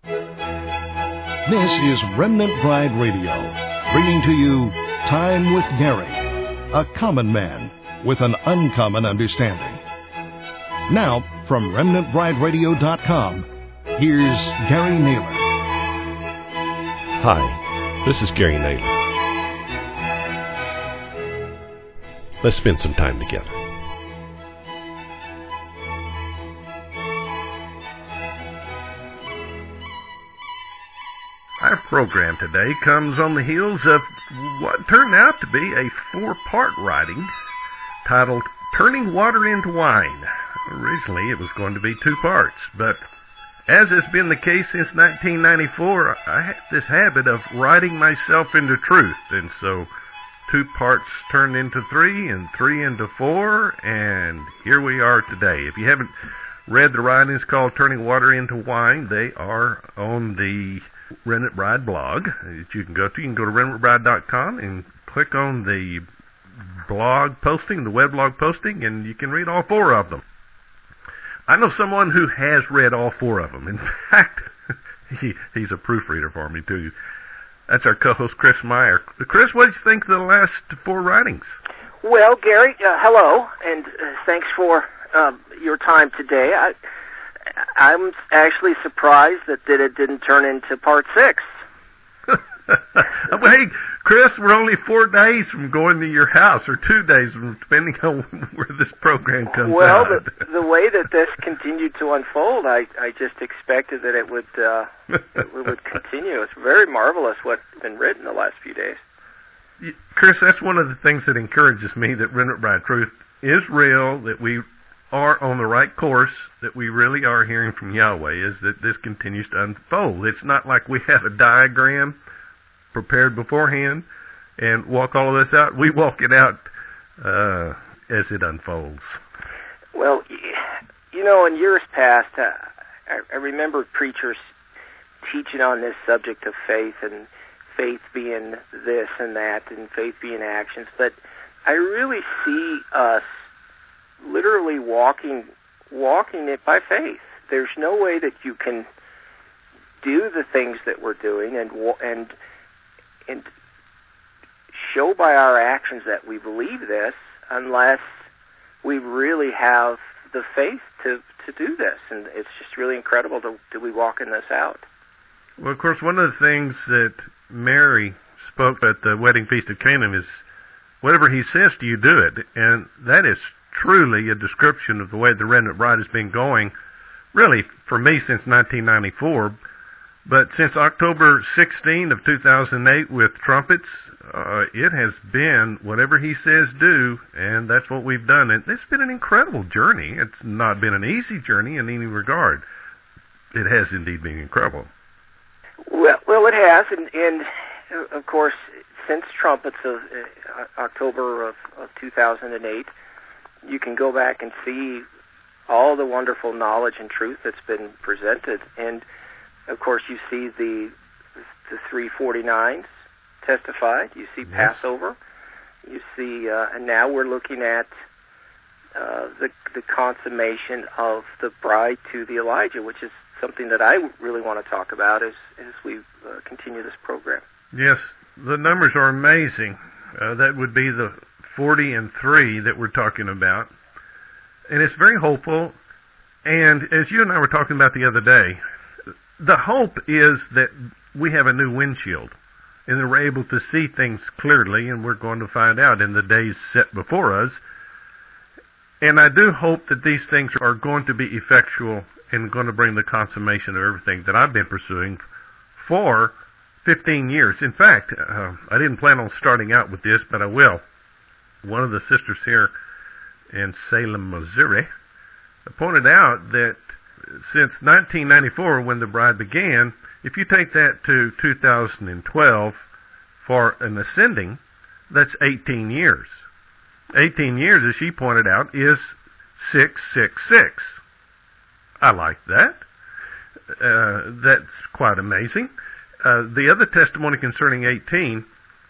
This is Remnant Bride Radio, bringing to you Time with Gary, a common man with an uncommon understanding. Now, from RemnantBrideRadio.com, here's Gary Naylor. Hi, this is Gary Naylor. Let's spend some time together. Our program today comes on the heels of what turned out to be a four-part writing titled Turning Water into Wine. Originally it was going to be two parts, but as has been the case since 1994, I have this habit of writing myself into truth, and so two parts turned into three, and three into four, and here we are today. If you haven't read the writings called Turning Water into Wine, they are on the Remnant Bride blog that you can go to. You can go to remnantbride.com and click on the blog posting, the weblog posting, and you can read all four of them. I know someone who has read all four of them. In fact, he's a proofreader for me, too. That's our co-host, Chris Meyer. Chris, what did you think of the last four writings? Well, Gary, hello, and thanks for your time today. I'm actually surprised that it didn't turn into part 6. Hey, Chris, we're only 4 days from going to your house, or 2 days, depending on where this program comes out. Well, the way that this continued to unfold, I just expected that it would continue. It's very marvelous what's been written the last few days. Chris, that's one of the things that encourages me, that Remnant Bride Truth is real, that we are on the right course, that we really are hearing from Yahweh, is that this continues to unfold. It's not like we have a diagram prepared beforehand and walk all of this out. We walk it out as it unfolds. Well, you know, in years past, I remember preachers teaching on this subject of faith, and faith being this and that, and faith being actions, but I really see us literally walking it by faith. There's no way that you can do the things that we're doing and show by our actions that we believe this unless we really have the faith to do this. And it's just really incredible to be walking this out. Well, of course, one of the things that Mary spoke at the wedding feast of Cana is, whatever he says to you, do it. And that is truly a description of the way the Remnant Bride has been going, really, for me, since 1994. But since October 16 of 2008 with trumpets, it has been whatever he says do, and that's what we've done. And it's been an incredible journey. It's not been an easy journey in any regard. It has indeed been incredible. Well, it has, and of course, since trumpets of October of 2008, you can go back and see all the wonderful knowledge and truth that's been presented. And, of course, you see the 349s testified. You see Passover. You see, and now we're looking at the consummation of the bride to the Elijah, which is something that I really want to talk about as we continue this program. Yes, the numbers are amazing. That would be the 40 and 3 that we're talking about. And it's very hopeful. And as you and I were talking about the other day, the hope is that we have a new windshield and that we're able to see things clearly, and we're going to find out in the days set before us. And I do hope that these things are going to be effectual and going to bring the consummation of everything that I've been pursuing for 15 years. In fact, I didn't plan on starting out with this, but I will. One of the sisters here in Salem, Missouri, pointed out that since 1994, when the bride began, if you take that to 2012 for an ascending, that's 18 years. 18 years, as she pointed out, is 666. I like that. That's quite amazing. The other testimony concerning 18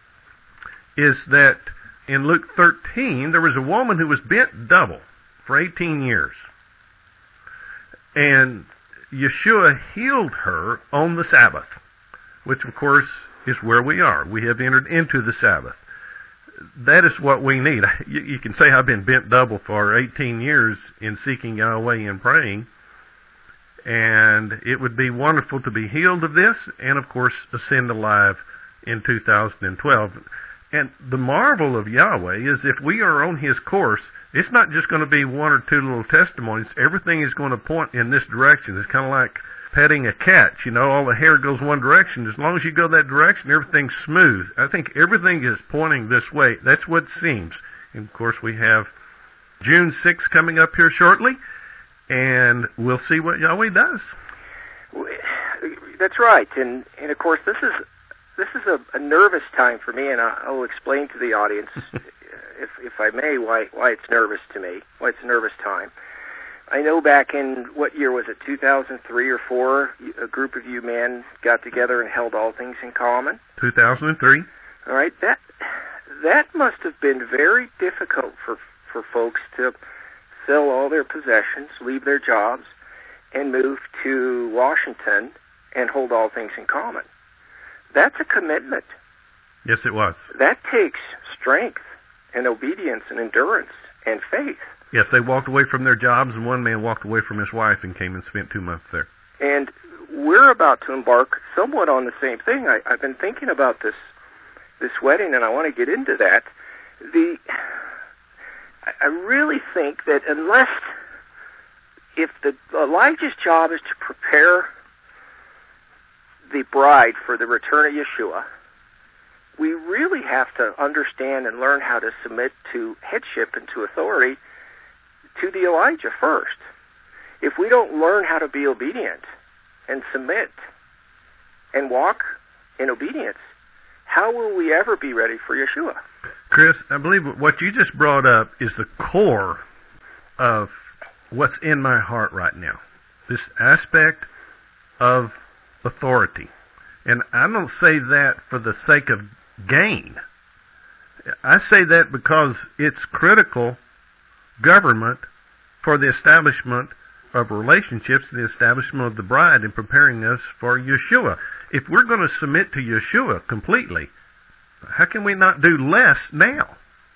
is that in Luke 13, there was a woman who was bent double for 18 years. And Yeshua healed her on the Sabbath, which of course is where we are. We have entered into the Sabbath. That is what we need. You can say I've been bent double for 18 years in seeking Yahweh and praying, and it would be wonderful to be healed of this and, of course, ascend alive in 2012. And the marvel of Yahweh is if we are on His course, it's not just going to be one or two little testimonies. Everything is going to point in this direction. It's kind of like petting a cat. You know, all the hair goes one direction. As long as you go that direction, everything's smooth. I think everything is pointing this way. That's what it seems. And, of course, we have June 6th coming up here shortly, and we'll see what Yahweh does. That's right. And of course, this is a nervous time for me, and I'll explain to the audience, if I may, why it's nervous to me, why it's a nervous time. I know back in, what year was it, 2003 or 4, a group of you men got together and held All Things in Common. 2003. All right, that must have been very difficult for folks to sell all their possessions, leave their jobs, and move to Washington and hold All Things in Common. That's a commitment. Yes, it was. That takes strength and obedience and endurance and faith. Yes, they walked away from their jobs, and one man walked away from his wife and came and spent 2 months there. And we're about to embark somewhat on the same thing. I've been thinking about this wedding, and I want to get into that. I really think that if Elijah's job is to prepare the bride for the return of Yeshua, we really have to understand and learn how to submit to headship and to authority to the Elijah first. If we don't learn how to be obedient and submit and walk in obedience, how will we ever be ready for Yeshua? Chris, I believe what you just brought up is the core of what's in my heart right now. This aspect of authority. And I don't say that for the sake of gain. I say that because it's critical government for the establishment of relationships, the establishment of the bride, and preparing us for Yeshua. If we're going to submit to Yeshua completely, how can we not do less now?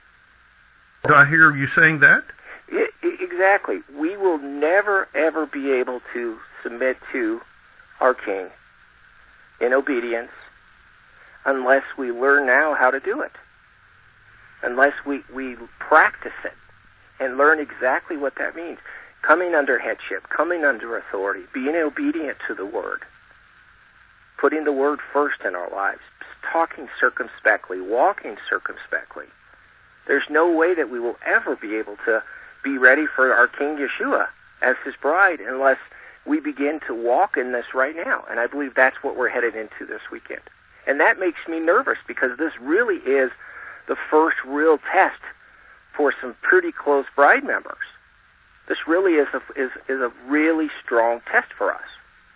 Do I hear you saying that? Exactly. We will never, ever be able to submit to our King in obedience unless we learn now how to do it, unless we practice it and learn exactly what that means. Coming under headship, coming under authority, being obedient to the Word, putting the Word first in our lives, talking circumspectly, walking circumspectly. There's no way that we will ever be able to be ready for our King Yeshua as His bride unless we begin to walk in this right now. And I believe that's what we're headed into this weekend. And that makes me nervous because this really is the first real test for some pretty close bride members. This really is a really strong test for us.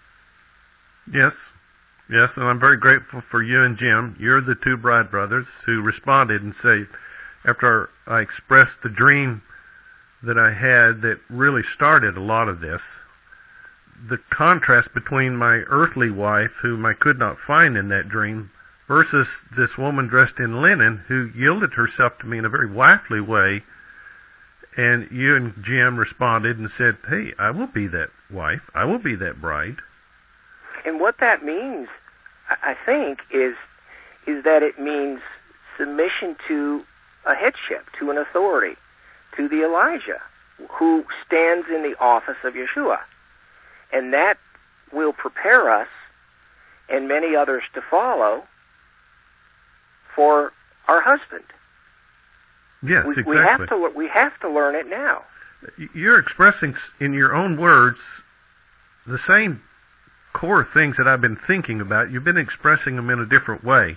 Yes, and I'm very grateful for you and Jim. You're the two bride brothers who responded and said, after I expressed the dream that I had that really started a lot of this, the contrast between my earthly wife, whom I could not find in that dream, versus this woman dressed in linen who yielded herself to me in a very wifely way. And you and Jim responded and said, hey, I will be that wife. I will be that bride. And what that means, I think, is that it means submission to a headship, to an authority, to the Elijah, who stands in the office of Yeshua. And that will prepare us and many others to follow for our husband. Yes, exactly. We have to learn it now. You're expressing in your own words the same core things that I've been thinking about. You've been expressing them in a different way.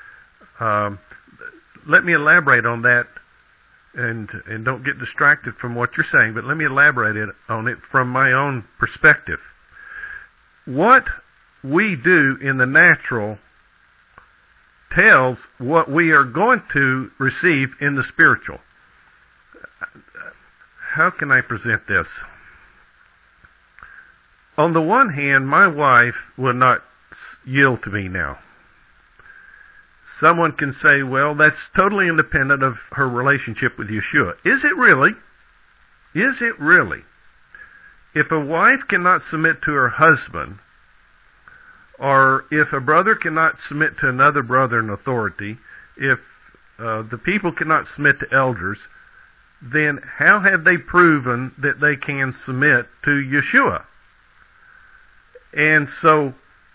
Let me elaborate on that, and don't get distracted from what you're saying, but let me elaborate on it from my own perspective. What we do in the natural tells what we are going to receive in the spiritual. How can I present this? on the one hand, my wife will not yield to me now. Someone can say, well, that's totally independent of her relationship with Yeshua. Is it really? Is it really? If a wife cannot submit to her husband, or if a brother cannot submit to another brother in authority, if the people cannot submit to elders, then how have they proven that they can submit to Yeshua? And so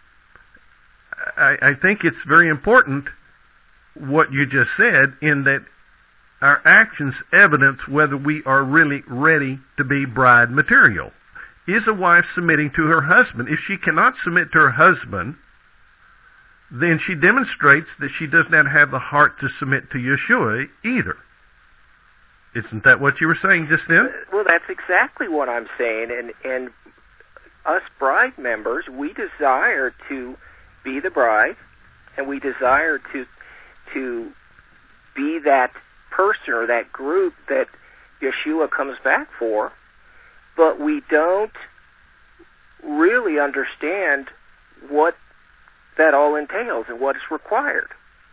I think it's very important what you just said, in that our actions evidence whether we are really ready to be bride material. Is a wife submitting to her husband? If she cannot submit to her husband, then she demonstrates that she does not have the heart to submit to Yeshua either. Isn't that what you were saying just then? Well, that's exactly what I'm saying. And us bride members, we desire to be the bride, and we desire to be that person or that group that Yeshua comes back for, but we don't really understand what that all entails and what is required.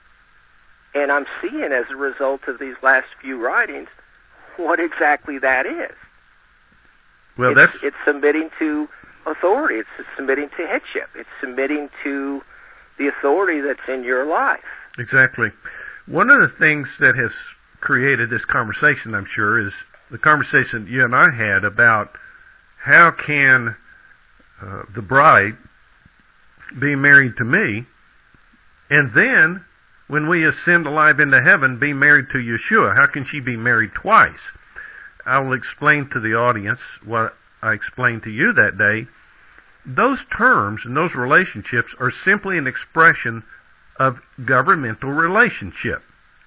And I'm seeing, as a result of these last few writings, what exactly that is. Well, it's submitting to authority. It's submitting to headship. It's submitting to the authority that's in your life. Exactly. One of the things that has created this conversation, I'm sure, is the conversation you and I had about how can the bride be married to me, and then when we ascend alive into heaven, be married to Yeshua. How can she be married twice? I will explain to the audience what I explained to you that day. Those terms and those relationships are simply an expression of governmental relationship.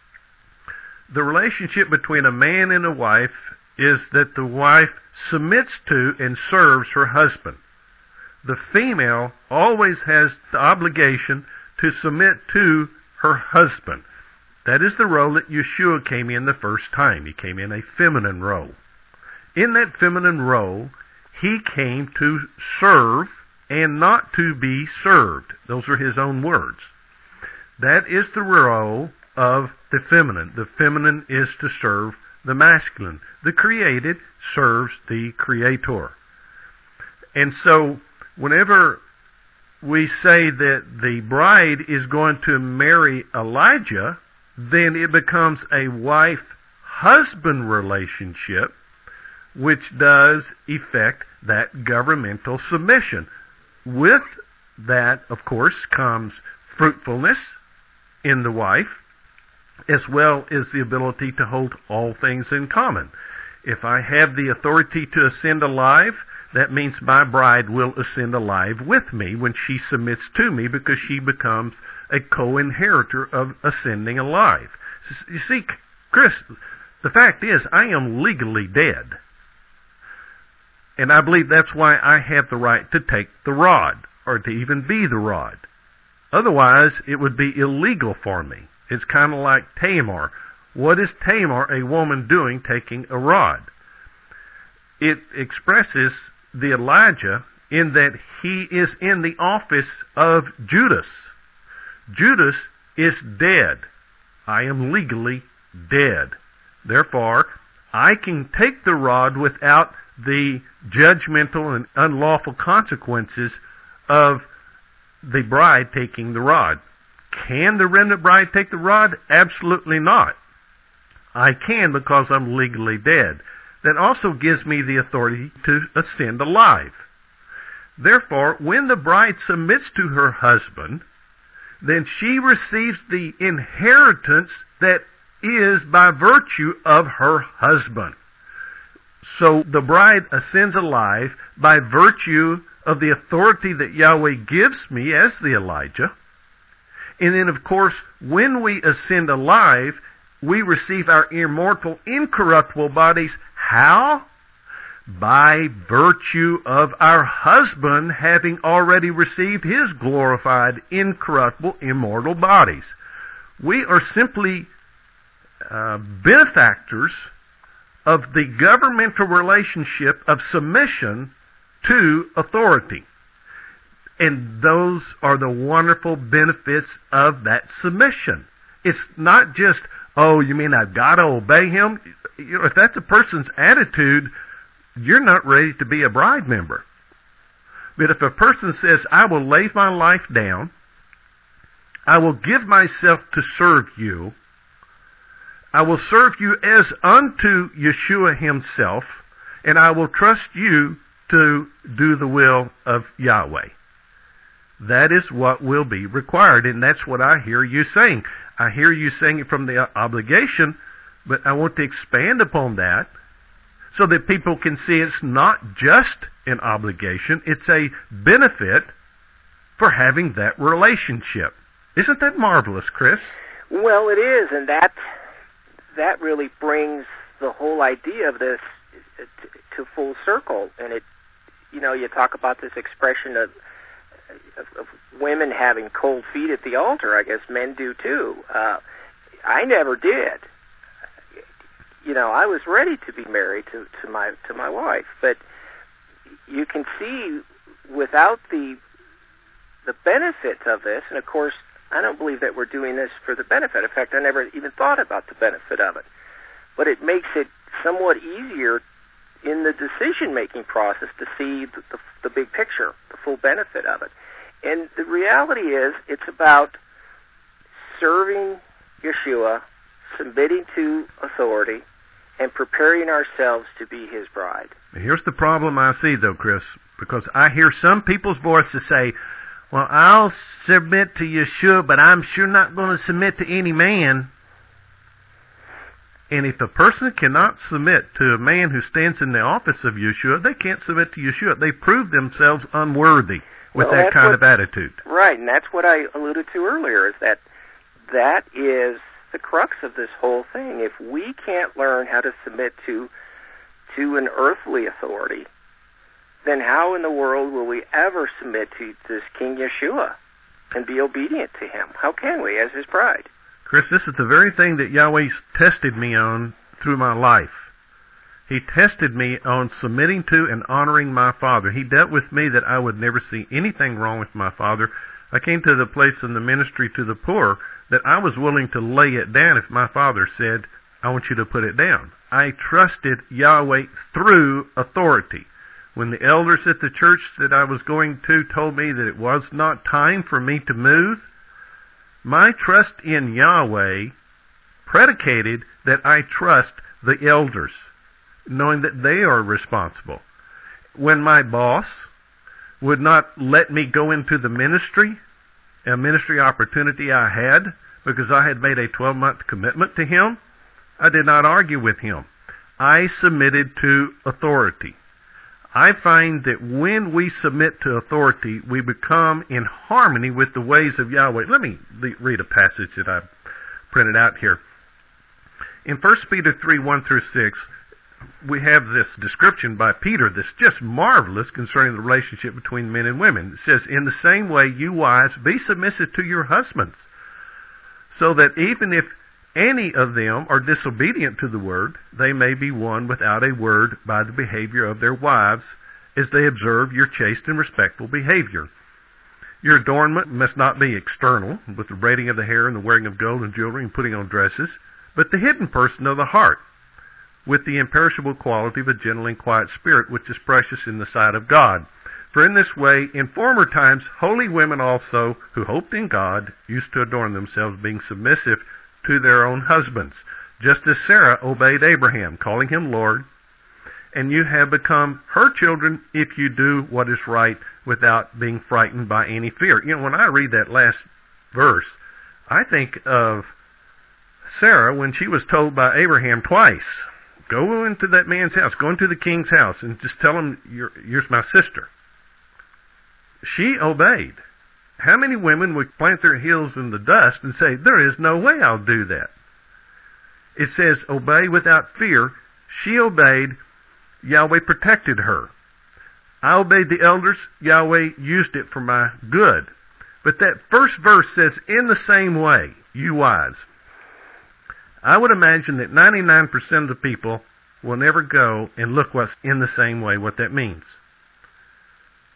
The relationship between a man and a wife is that the wife submits to and serves her husband. The female always has the obligation to submit to her husband. That is the role that Yeshua came in the first time. He came in a feminine role. In that feminine role, he came to serve and not to be served. Those are his own words. That is the role of the feminine. The feminine is to serve the masculine. The created serves the creator. And so, whenever we say that the bride is going to marry Elijah, then it becomes a wife-husband relationship, which does effect that governmental submission. With that, of course, comes fruitfulness in the wife, as well as the ability to hold all things in common. If I have the authority to ascend alive, that means my bride will ascend alive with me when she submits to me, because she becomes a co-inheritor of ascending alive. You see, Chris, the fact is, I am legally dead. And I believe that's why I have the right to take the rod, or to even be the rod. Otherwise, it would be illegal for me. It's kind of like Tamar. What is Tamar, a woman, doing taking a rod? It expresses the Elijah in that he is in the office of Judas. Judas is dead. I am legally dead. Therefore, I can take the rod without the judgmental and unlawful consequences of the bride taking the rod. Can the remnant bride take the rod? Absolutely not. I can, because I'm legally dead. That also gives me the authority to ascend alive. Therefore, when the bride submits to her husband, then she receives the inheritance that is by virtue of her husband. So the bride ascends alive by virtue of the authority that Yahweh gives me as the Elijah. And then, of course, when we ascend alive, we receive our immortal, incorruptible bodies. How? By virtue of our husband having already received his glorified, incorruptible, immortal bodies. We are simply benefactors of the governmental relationship of submission to authority. And those are the wonderful benefits of that submission. It's not just, oh, you mean I've got to obey him? You know, if that's a person's attitude, you're not ready to be a bride member. But if a person says, I will lay my life down, I will give myself to serve you, I will serve you as unto Yeshua himself, and I will trust you to do the will of Yahweh. That is what will be required, and that's what I hear you saying. I hear you saying it from the obligation, but I want to expand upon that so that people can see it's not just an obligation, it's a benefit for having that relationship. Isn't that marvelous, Chris? Well, it is, and that really brings the whole idea of this to full circle. And it, you know, you talk about this expression of women having cold feet at the altar. I guess men do too. I never did. You know, I was ready to be married to my wife, but you can see without the benefit of this, and of course, I don't believe that we're doing this for the benefit. In fact, I never even thought about the benefit of it. But it makes it somewhat easier in the decision-making process to see the big picture, the full benefit of it. And the reality is, it's about serving Yeshua, submitting to authority, and preparing ourselves to be his bride. Here's the problem I see, though, Chris, because I hear some people's voices say, well, I'll submit to Yeshua, but I'm sure not going to submit to any man. And if a person cannot submit to a man who stands in the office of Yeshua, they can't submit to Yeshua. They prove themselves unworthy with that kind of attitude. Right, and that's what I alluded to earlier, is that is the crux of this whole thing. If we can't learn how to submit to an earthly authority, then how in the world will we ever submit to this King Yeshua and be obedient to him? How can we as his bride? Chris, this is the very thing that Yahweh tested me on through my life. He tested me on submitting to and honoring my father. He dealt with me that I would never see anything wrong with my father. I came to the place in the ministry to the poor that I was willing to lay it down if my father said, I want you to put it down. I trusted Yahweh through authority. When the elders at the church that I was going to told me that it was not time for me to move, my trust in Yahweh predicated that I trust the elders, knowing that they are responsible. When my boss would not let me go into the ministry, a ministry opportunity I had, because I had made a 12-month commitment to him, I did not argue with him. I submitted to authority. I find that when we submit to authority, we become in harmony with the ways of Yahweh. Let me read a passage that I printed out here. In 1 Peter 3, 1 through 6, we have this description by Peter that's just marvelous concerning the relationship between men and women. It says, in the same way, you wives, be submissive to your husbands, so that even if any of them are disobedient to the word, they may be won without a word by the behavior of their wives, as they observe your chaste and respectful behavior. Your adornment must not be external, with the braiding of the hair and the wearing of gold and jewelry and putting on dresses, but the hidden person of the heart, with the imperishable quality of a gentle and quiet spirit, which is precious in the sight of God. For in this way, in former times, holy women also, who hoped in God, used to adorn themselves, being submissive to their own husbands, just as Sarah obeyed Abraham, calling him Lord, and you have become her children if you do what is right without being frightened by any fear. You know, when I read that last verse, I think of Sarah when she was told by Abraham twice, go into that man's house, go into the king's house, and just tell him, you're my sister. She obeyed. How many women would plant their heels in the dust and say, there is no way I'll do that? It says, obey without fear. She obeyed. Yahweh protected her. I obeyed the elders. Yahweh used it for my good. But that first verse says, in the same way, you wives. I would imagine that 99% of the people will never go and look what's in the same way, what that means.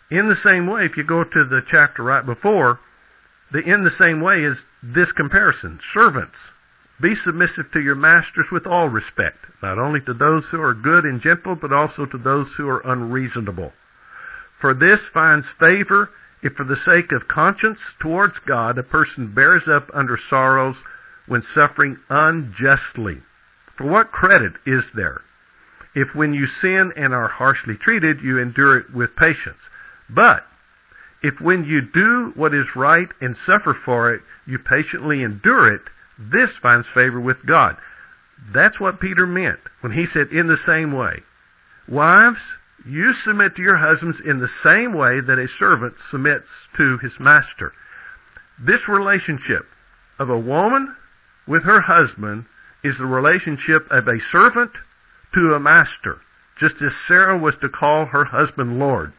In the same way, if you go to the chapter right before, the in the same way is this comparison. Servants, be submissive to your masters with all respect, not only to those who are good and gentle, but also to those who are unreasonable. For this finds favor if for the sake of conscience towards God a person bears up under sorrows when suffering unjustly. For what credit is there if when you sin and are harshly treated, you endure it with patience? But if when you do what is right and suffer for it, you patiently endure it, this finds favor with God. That's what Peter meant when he said, in the same way. Wives, you submit to your husbands in the same way that a servant submits to his master. This relationship of a woman with her husband is the relationship of a servant to a master, just as Sarah was to call her husband Lord.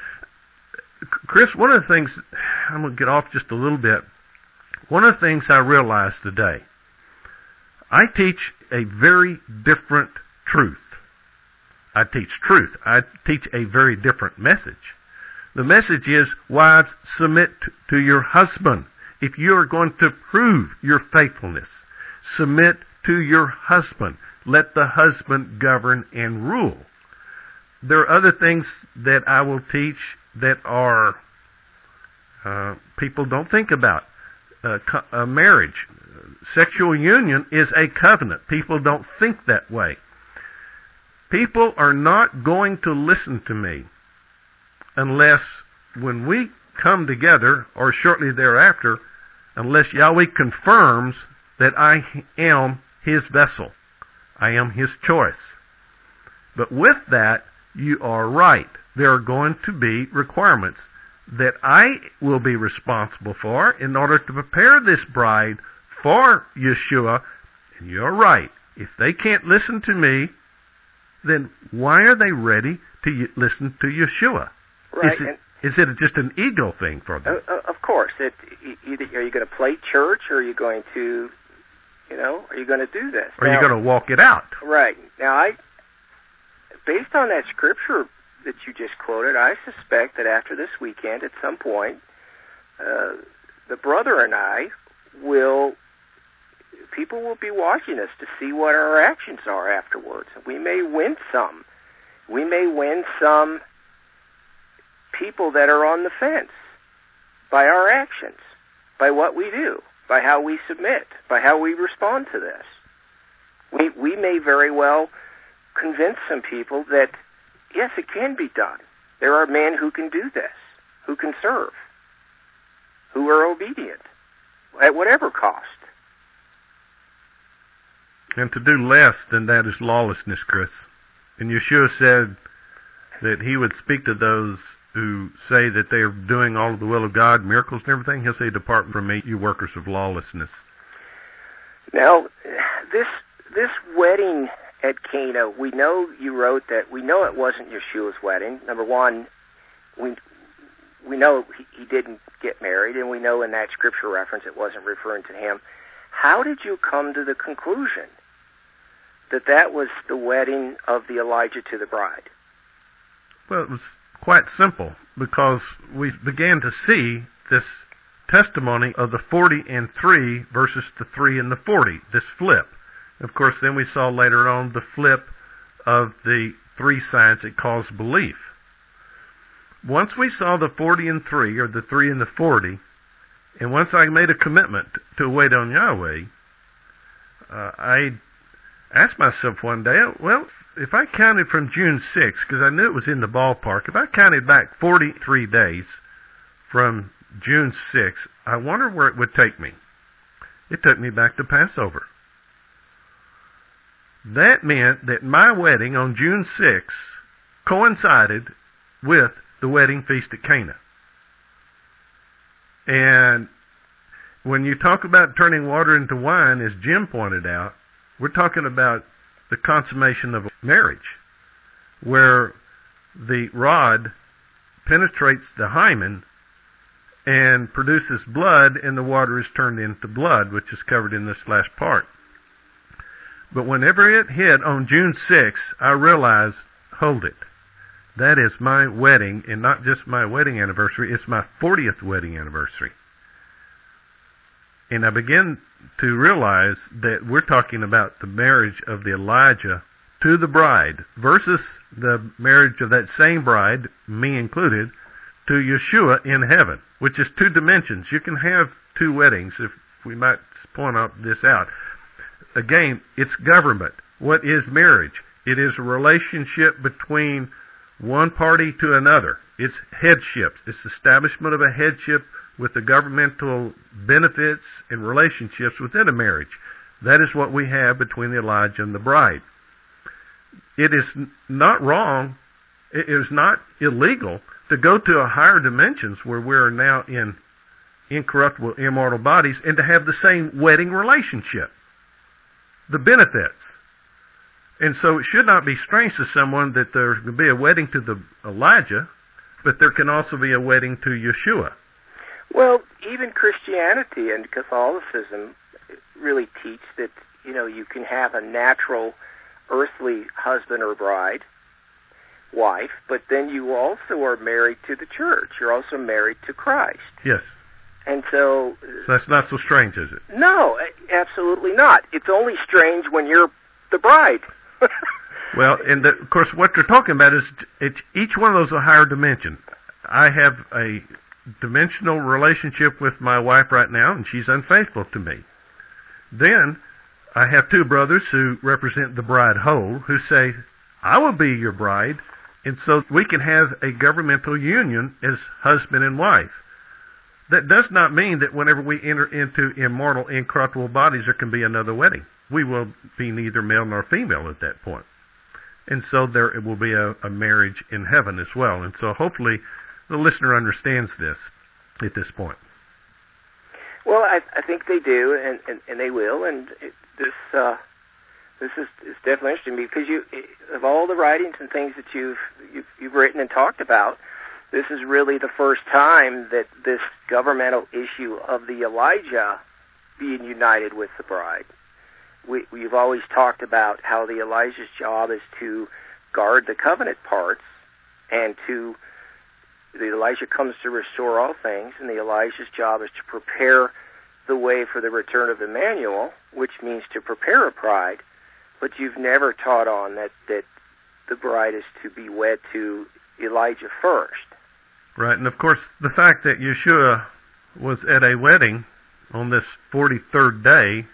Chris, one of the things, I'm going to get off just a little bit. One of the things I realized today, I teach a very different truth. I teach truth. I teach a very different message. The message is, wives, submit to your husband. If you are going to prove your faithfulness, submit to your husband. Let the husband govern and rule. There are other things that I will teach that are people don't think about. A marriage, sexual union is a covenant. People don't think that way. People are not going to listen to me unless when we come together, or shortly thereafter, unless Yahweh confirms that I am His vessel. I am His choice. But with that, you are right. There are going to be requirements that I will be responsible for in order to prepare this bride for Yeshua. And you're right. If they can't listen to me, then why are they ready to listen to Yeshua? Right. Is it just an ego thing for them? Of course. Either are you going to play church, or are you going to, are you going to do this? Or are you going to walk it out? Right. Now, based on that scripture that you just quoted, I suspect that after this weekend, at some point, the brother and I people will be watching us to see what our actions are afterwards. We may win some. We may win some people that are on the fence by our actions, by what we do, by how we submit, by how we respond to this. We may very well convince some people that, yes, it can be done. There are men who can do this, who can serve, who are obedient, at whatever cost. And to do less than that is lawlessness, Chris. And Yeshua said that He would speak to those who say that they are doing all of the will of God, miracles and everything. He'll say, depart from me, you workers of lawlessness. Now, this wedding at Cana, we know you wrote that, we know it wasn't Yeshua's wedding. Number one, we know he didn't get married, and we know in that scripture reference it wasn't referring to him. How did you come to the conclusion that was the wedding of the Elijah to the bride? Well, it was quite simple, because we began to see this testimony of the 40 and 3 versus the 3 and the 40, this flip. Of course, then we saw later on the flip of the 3 signs that cause belief. Once we saw the 40 and 3, or the 3 and the 40, and once I made a commitment to wait on Yahweh, I asked myself one day, well, if I counted from June 6th, because I knew it was in the ballpark, if I counted back 43 days from June 6th, I wonder where it would take me. It took me back to Passover. That meant that my wedding on June 6th coincided with the wedding feast at Cana. And when you talk about turning water into wine, as Jim pointed out, we're talking about the consummation of marriage, where the rod penetrates the hymen and produces blood, and the water is turned into blood, which is covered in this last part. But whenever it hit on June 6th, I realized, hold it. That is my wedding, and not just my wedding anniversary, it's my 40th wedding anniversary. And I begin to realize that we're talking about the marriage of the Elijah to the bride versus the marriage of that same bride, me included, to Yeshua in heaven, which is two dimensions. You can have two weddings, if we might point this out. Again, it's government. What is marriage? It is a relationship between one party to another. It's headship. It's establishment of a headship with the governmental benefits and relationships within a marriage. That is what we have between the Elijah and the bride. It is not wrong, it is not illegal to go to a higher dimensions where we're now in incorruptible, immortal bodies and to have the same wedding relationship. The benefits. And so it should not be strange to someone that there can be a wedding to the Elijah, but there can also be a wedding to Yeshua. Well, even Christianity and Catholicism really teach that, you can have a natural earthly husband or bride, wife, but then you also are married to the church. You're also married to Christ. Yes. And so that's not so strange, is it? No, absolutely not. It's only strange when you're the bride. Well, and of course, what you're talking about is each one of those is a higher dimension. I have a dimensional relationship with my wife right now, and she's unfaithful to me. Then I have two brothers who represent the bride whole, who say, I will be your bride, and so we can have a governmental union as husband and wife. That does not mean that whenever we enter into immortal, incorruptible bodies, there can be another wedding. We will be neither male nor female at that point. And so there will be a marriage in heaven as well. And so hopefully the listener understands this at this point. Well, I think they do, and they will. And this is definitely interesting because of all the writings and things that you've written and talked about, this is really the first time that this governmental issue of the Elijah being united with the bride. We've always talked about how the Elijah's job is to guard the covenant parts, and the Elijah comes to restore all things, and the Elijah's job is to prepare the way for the return of Emmanuel, which means to prepare a bride. But you've never taught on that the bride is to be wed to Elijah first. Right, and of course the fact that Yeshua was at a wedding on this 43rd day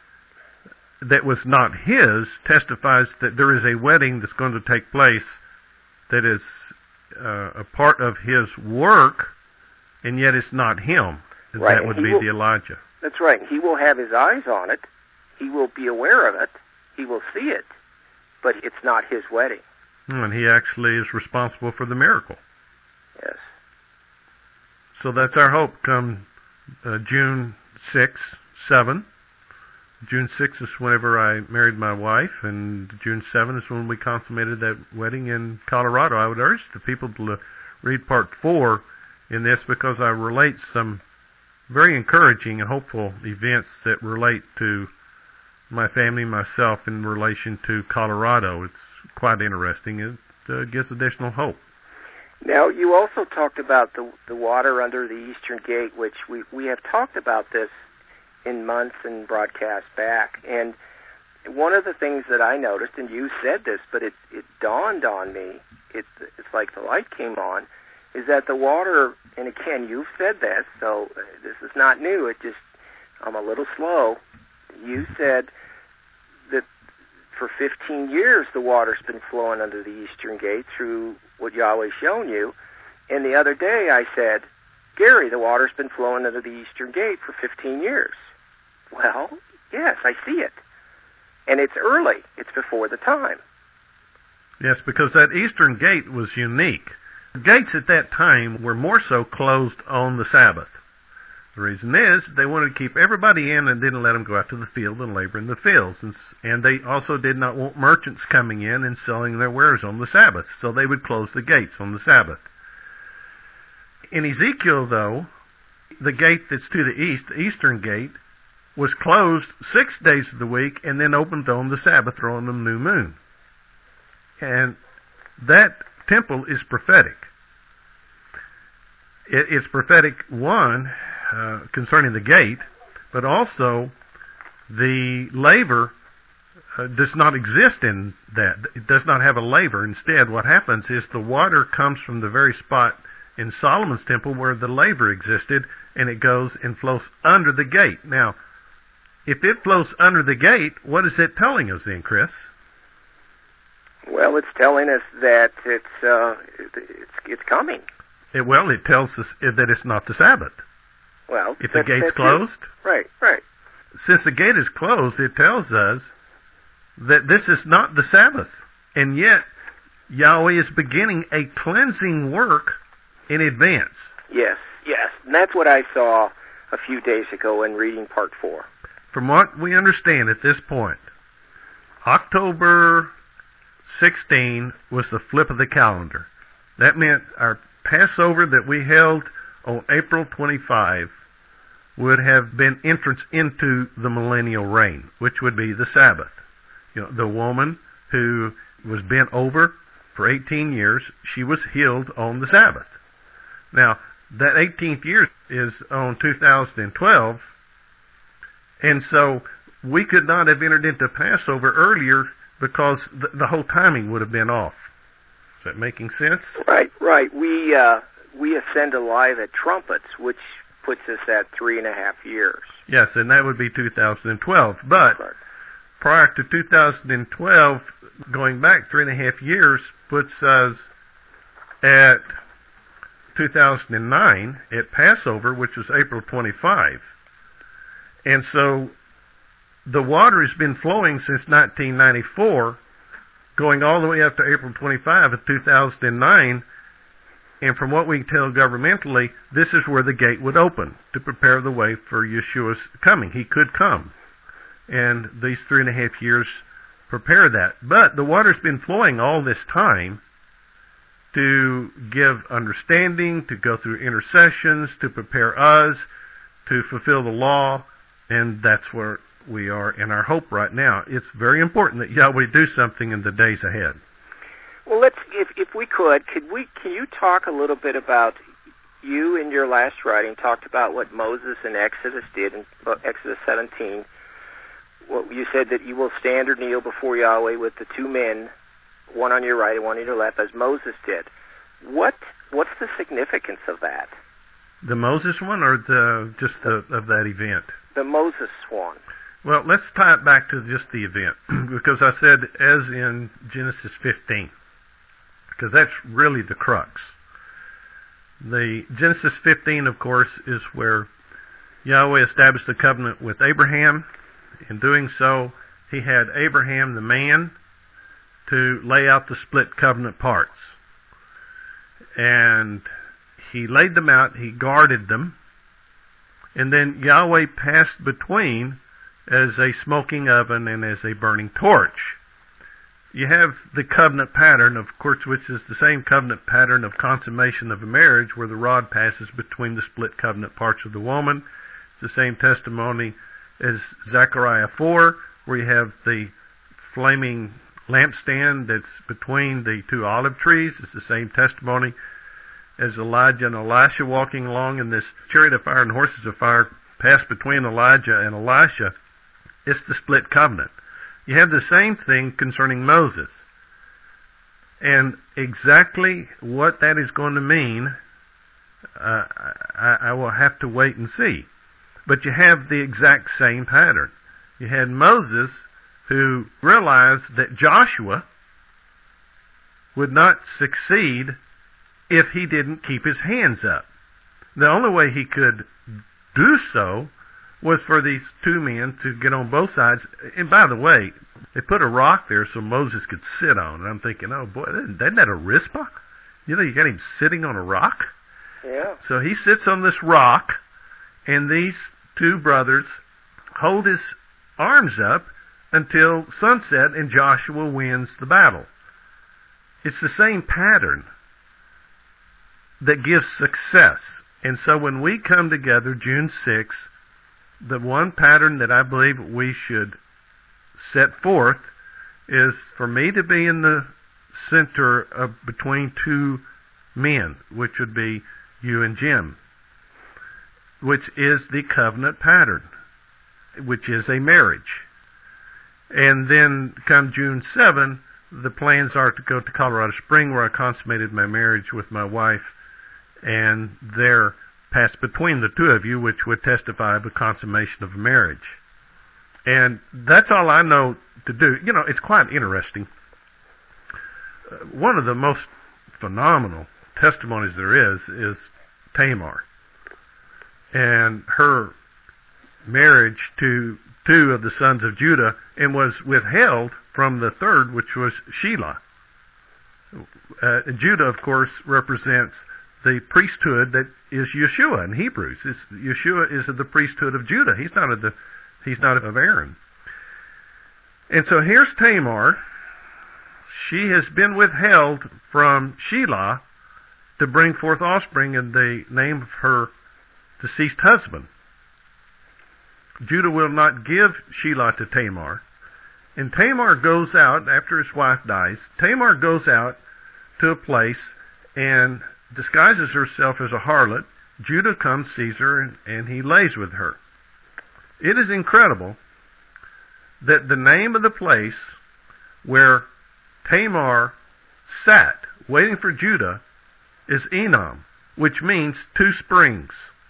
that was not his testifies that there is a wedding that's going to take place that is a part of his work, and yet it's not him. Right. That would be the Elijah. That's right. He will have his eyes on it. He will be aware of it. He will see it, but it's not his wedding. And he actually is responsible for the miracle. Yes. So that's our hope come June 6, 7. June 6 is whenever I married my wife, and June 7 is when we consummated that wedding in Colorado. I would urge the people to read part 4 in this because I relate some very encouraging and hopeful events that relate to my family, myself, in relation to Colorado. It's quite interesting. It gives additional hope. Now, you also talked about the water under the Eastern Gate, which we have talked about this in months and broadcasts back. And one of the things that I noticed, and you said this, but it dawned on me, it's like the light came on, is that the water, and again, you've said this, so this is not new, I'm a little slow. You said that for 15 years the water's been flowing under the Eastern Gate through what Yahweh's shown you. And the other day I said, Gary, the water's been flowing under the Eastern Gate for 15 years. Well, yes, I see it. And it's early. It's before the time. Yes, because that Eastern Gate was unique. The gates at that time were more so closed on the Sabbath. The reason is they wanted to keep everybody in and didn't let them go out to the field and labor in the fields. And they also did not want merchants coming in and selling their wares on the Sabbath. So they would close the gates on the Sabbath. In Ezekiel, though, the gate that's to the east, the Eastern Gate, was closed 6 days of the week and then opened on the Sabbath or on the new moon. And that temple is prophetic. It's prophetic, one, concerning the gate, but also the laver does not exist in that. It does not have a laver. Instead, what happens is the water comes from the very spot in Solomon's temple where the laver existed, and it goes and flows under the gate. Now, if it flows under the gate, what is it telling us then, Chris? Well, it's telling us that it's coming. It tells us that it's not the Sabbath. Well, if the gate's closed, right. Since the gate is closed, it tells us that this is not the Sabbath, and yet Yahweh is beginning a cleansing work in advance. Yes, and that's what I saw a few days ago in reading Part 4. From what we understand at this point, October 16 was the flip of the calendar. That meant our Passover that we held on April 25 would have been entrance into the millennial reign, which would be the Sabbath. The woman who was bent over for 18 years, she was healed on the Sabbath. Now, that 18th year is on 2012, and so we could not have entered into Passover earlier because the whole timing would have been off. Is that making sense? Right. We ascend alive at trumpets, which puts us at 3.5 years. Yes, and that would be 2012. But prior to 2012, going back 3.5 years puts us at 2009 at Passover, which was April 25. And so the water has been flowing since 1994, going all the way up to April 25 of 2009. And from what we can tell governmentally, this is where the gate would open to prepare the way for Yeshua's coming. He could come. And these 3.5 years prepare that. But the water's been flowing all this time to give understanding, to go through intercessions, to prepare us, to fulfill the law, and that's where we are in our hope right now. It's very important that Yahweh do something in the days ahead. Well, if we could you talk a little bit about, you in your last writing talked about what Moses in Exodus did in Exodus 17. What you said that you will stand or kneel before Yahweh with the two men, one on your right and one on your left, as Moses did. What's the significance of that? The Moses one, or of that event? The Moses one. Well, let's tie it back to just the event, because I said as in Genesis 15, because that's really the crux. The Genesis 15, of course, is where Yahweh established the covenant with Abraham. In doing so, he had Abraham, the man, to lay out the split covenant parts. And he laid them out, he guarded them, and then Yahweh passed between as a smoking oven and as a burning torch. You have the covenant pattern, of course, which is the same covenant pattern of consummation of a marriage, where the rod passes between the split covenant parts of the woman. It's the same testimony as Zechariah 4, where you have the flaming lampstand that's between the two olive trees. It's the same testimony as Elijah and Elisha walking along in this chariot of fire and horses of fire passed between Elijah and Elisha. It's the split covenant. You have the same thing concerning Moses. And exactly what that is going to mean, I will have to wait and see. But you have the exact same pattern. You had Moses, who realized that Joshua would not succeed if he didn't keep his hands up. The only way he could do so was for these two men to get on both sides. And by the way, they put a rock there so Moses could sit on. And I'm thinking, oh boy, isn't that a Rizpah? You got him sitting on a rock? Yeah. So he sits on this rock, and these two brothers hold his arms up until sunset, and Joshua wins the battle. It's the same pattern that gives success. And so when we come together June 6th, the one pattern that I believe we should set forth is for me to be in the center between two men, which would be you and Jim, which is the covenant pattern, which is a marriage. And then come June 7, the plans are to go to Colorado Springs, where I consummated my marriage with my wife, and there pass between the two of you, which would testify of the consummation of marriage. And that's all I know to do. You know, it's quite interesting. One of the most phenomenal testimonies there is Tamar and her marriage to two of the sons of Judah, and was withheld from the third, which was Shelah. Judah, of course, represents the priesthood that is Yeshua in Hebrews. Yeshua is of the priesthood of Judah. He's not of Aaron. And so here's Tamar. She has been withheld from Shelah to bring forth offspring in the name of her deceased husband. Judah will not give Shelah to Tamar. And Tamar goes out, after his wife dies, Tamar goes out to a place and disguises herself as a harlot. Judah comes, sees her, and he lays with her. It is incredible that the name of the place where Tamar sat, waiting for Judah, is Enam, which means two springs.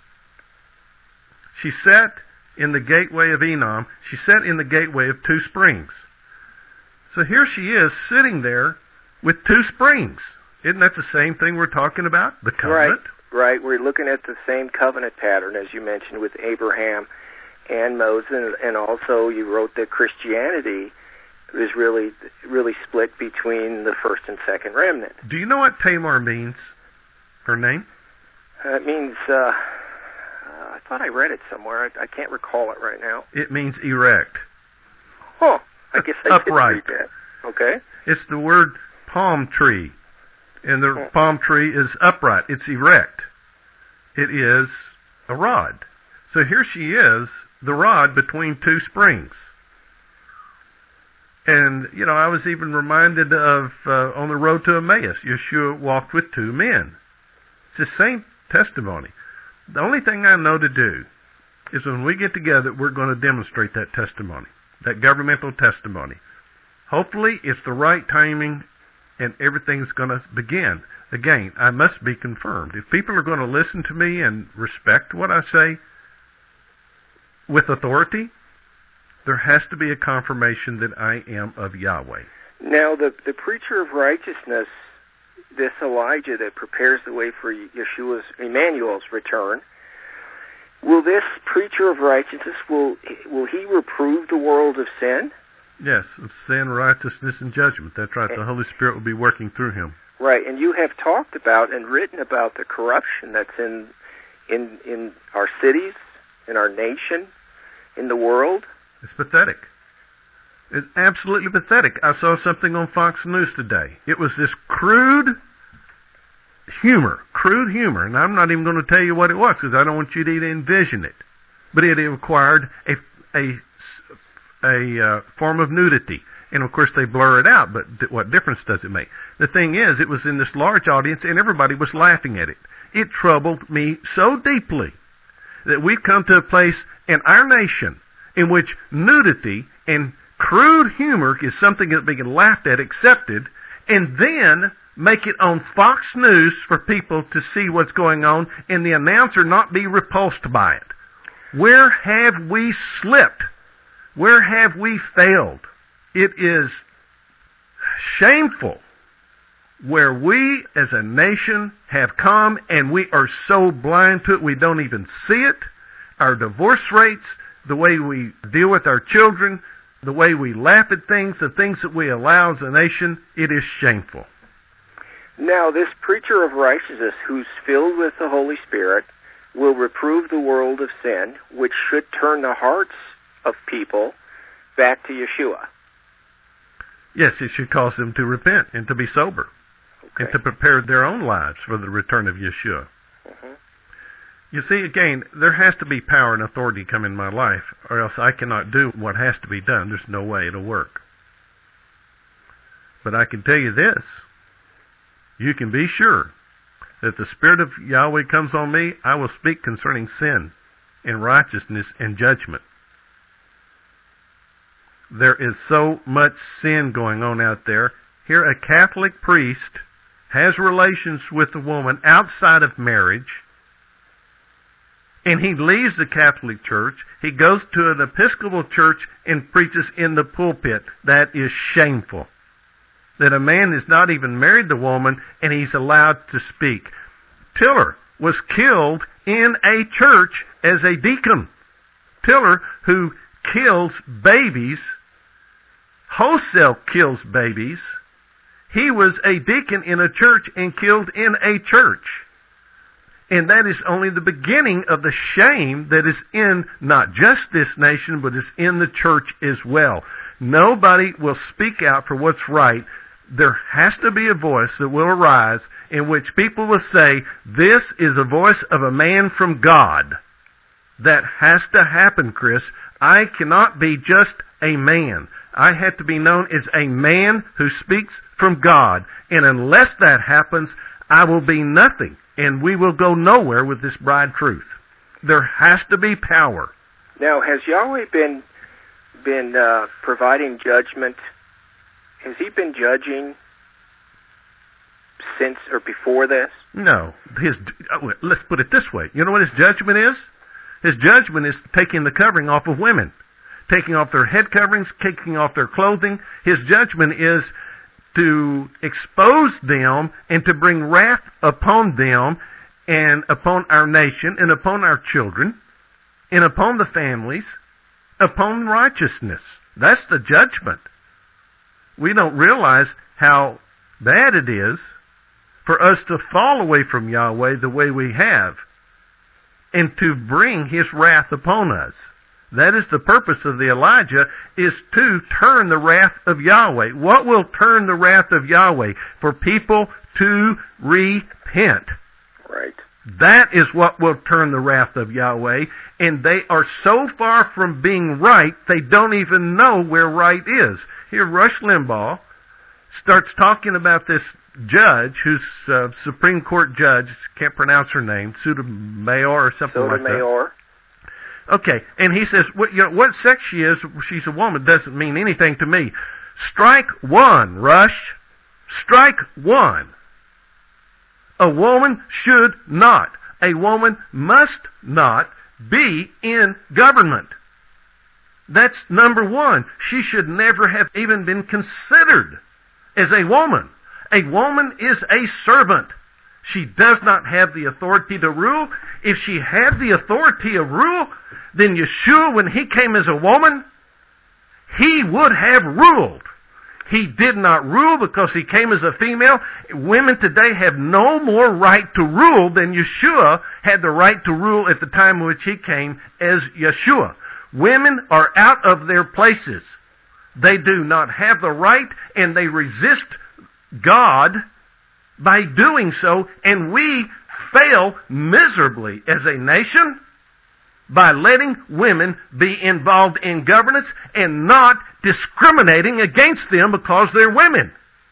She sat in the gateway of Enam. She sat in the gateway of two springs. So here she is sitting there with two springs. Isn't that the same thing we're talking about? The covenant? Right. We're looking at the same covenant pattern, as you mentioned, with Abraham and Moses, and also you wrote that Christianity is really split between the first and second remnant. Do you know what Tamar means? Her name? It means... I thought I read it somewhere. I can't recall it right now. It means erect. Oh, I guess I upright. did read that. Okay. It's the word palm tree. And the palm tree is upright. It's erect. It is a rod. So here she is, the rod between two springs. And, you know, I was even reminded of on the road to Emmaus, Yeshua walked with two men. It's the same testimony. The only thing I know to do is when we get together, we're going to demonstrate that testimony, that governmental testimony. Hopefully, it's the right timing and everything's going to begin. Again, I must be confirmed. If people are going to listen to me and respect what I say with authority, there has to be a confirmation that I am of Yahweh. Now, the preacher of righteousness, this Elijah that prepares the way for Emmanuel's return, will this preacher of righteousness, will he reprove the world of sin? Yes, of sin, righteousness, and judgment. That's right. The Holy Spirit will be working through him. Right, and you have talked about and written about the corruption that's in our cities, in our nation, in the world. It's pathetic. It's absolutely pathetic. I saw something on Fox News today. It was this crude humor, and I'm not even going to tell you what it was because I don't want you to even envision it. But it required a form of nudity. And of course they blur it out, but what difference does it make? The thing is, it was in this large audience and everybody was laughing at it. It troubled me so deeply that we've come to a place in our nation in which nudity and crude humor is something that being laughed at, accepted, and then make it on Fox News for people to see what's going on and the announcer not be repulsed by it. Where have we slipped? Where have we failed? It is shameful where we as a nation have come, and we are so blind to it we don't even see it. Our divorce rates, the way we deal with our children, the way we laugh at things, the things that we allow as a nation, it is shameful. Now, this preacher of righteousness who's filled with the Holy Spirit will reprove the world of sin, which should turn the hearts of people back to Yeshua. Yes, it should cause them to repent and to be sober, and to prepare their own lives for the return of Yeshua. Mm-hmm. You see, again, there has to be power and authority come in my life, or else I cannot do what has to be done. There's no way it'll work. But I can tell you this. You can be sure that the Spirit of Yahweh comes on me, I will speak concerning sin and righteousness and judgment. There is so much sin going on out there. Here a Catholic priest has relations with a woman outside of marriage, and he leaves the Catholic Church. He goes to an Episcopal church and preaches in the pulpit. That is shameful. That a man is not even married the woman and he's allowed to speak. Tiller was killed in a church as a deacon. Tiller, who kills babies, wholesale kills babies, he was a deacon in a church and killed in a church. And that is only the beginning of the shame that is in not just this nation, but is in the church as well. Nobody will speak out for what's right. There has to be a voice that will arise in which people will say, this is a voice of a man from God. That has to happen, Chris. I cannot be just a man. I have to be known as a man who speaks from God. And unless that happens, I will be nothing. And we will go nowhere with this bride truth. There has to be power. Now, has Yahweh been providing judgment? Has he been judging since or before this? No. Let's put it this way. You know what his judgment is? His judgment is taking the covering off of women. Taking off their head coverings, taking off their clothing. His judgment is to expose them and to bring wrath upon them and upon our nation and upon our children and upon the families, upon righteousness. That's the judgment. We don't realize how bad it is for us to fall away from Yahweh the way we have and to bring His wrath upon us. That is the purpose of the Elijah, is to turn the wrath of Yahweh. What will turn the wrath of Yahweh? For people to repent. Right. That is what will turn the wrath of Yahweh. And they are so far from being right, they don't even know where right is. Here, Rush Limbaugh starts talking about this judge, who's a Supreme Court judge, can't pronounce her name, Sotomayor or something like that. Sotomayor. Okay, and he says, what sex she is, she's a woman, doesn't mean anything to me. Strike one, Rush. Strike one. A woman should not, a woman must not be in government. That's number one. She should never have even been considered as a woman. A woman is a servant. She does not have the authority to rule. If she had the authority of rule, then Yeshua, when he came as a woman, he would have ruled. He did not rule because he came as a female. Women today have no more right to rule than Yeshua had the right to rule at the time in which he came as Yeshua. Women are out of their places. They do not have the right, and they resist God by doing so, and we fail miserably as a nation by letting women be involved in governance and not discriminating against them because they're women.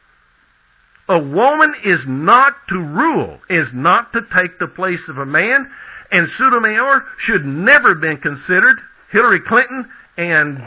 A woman is not to rule, is not to take the place of a man, and Sotomayor should never have been considered. Hillary Clinton and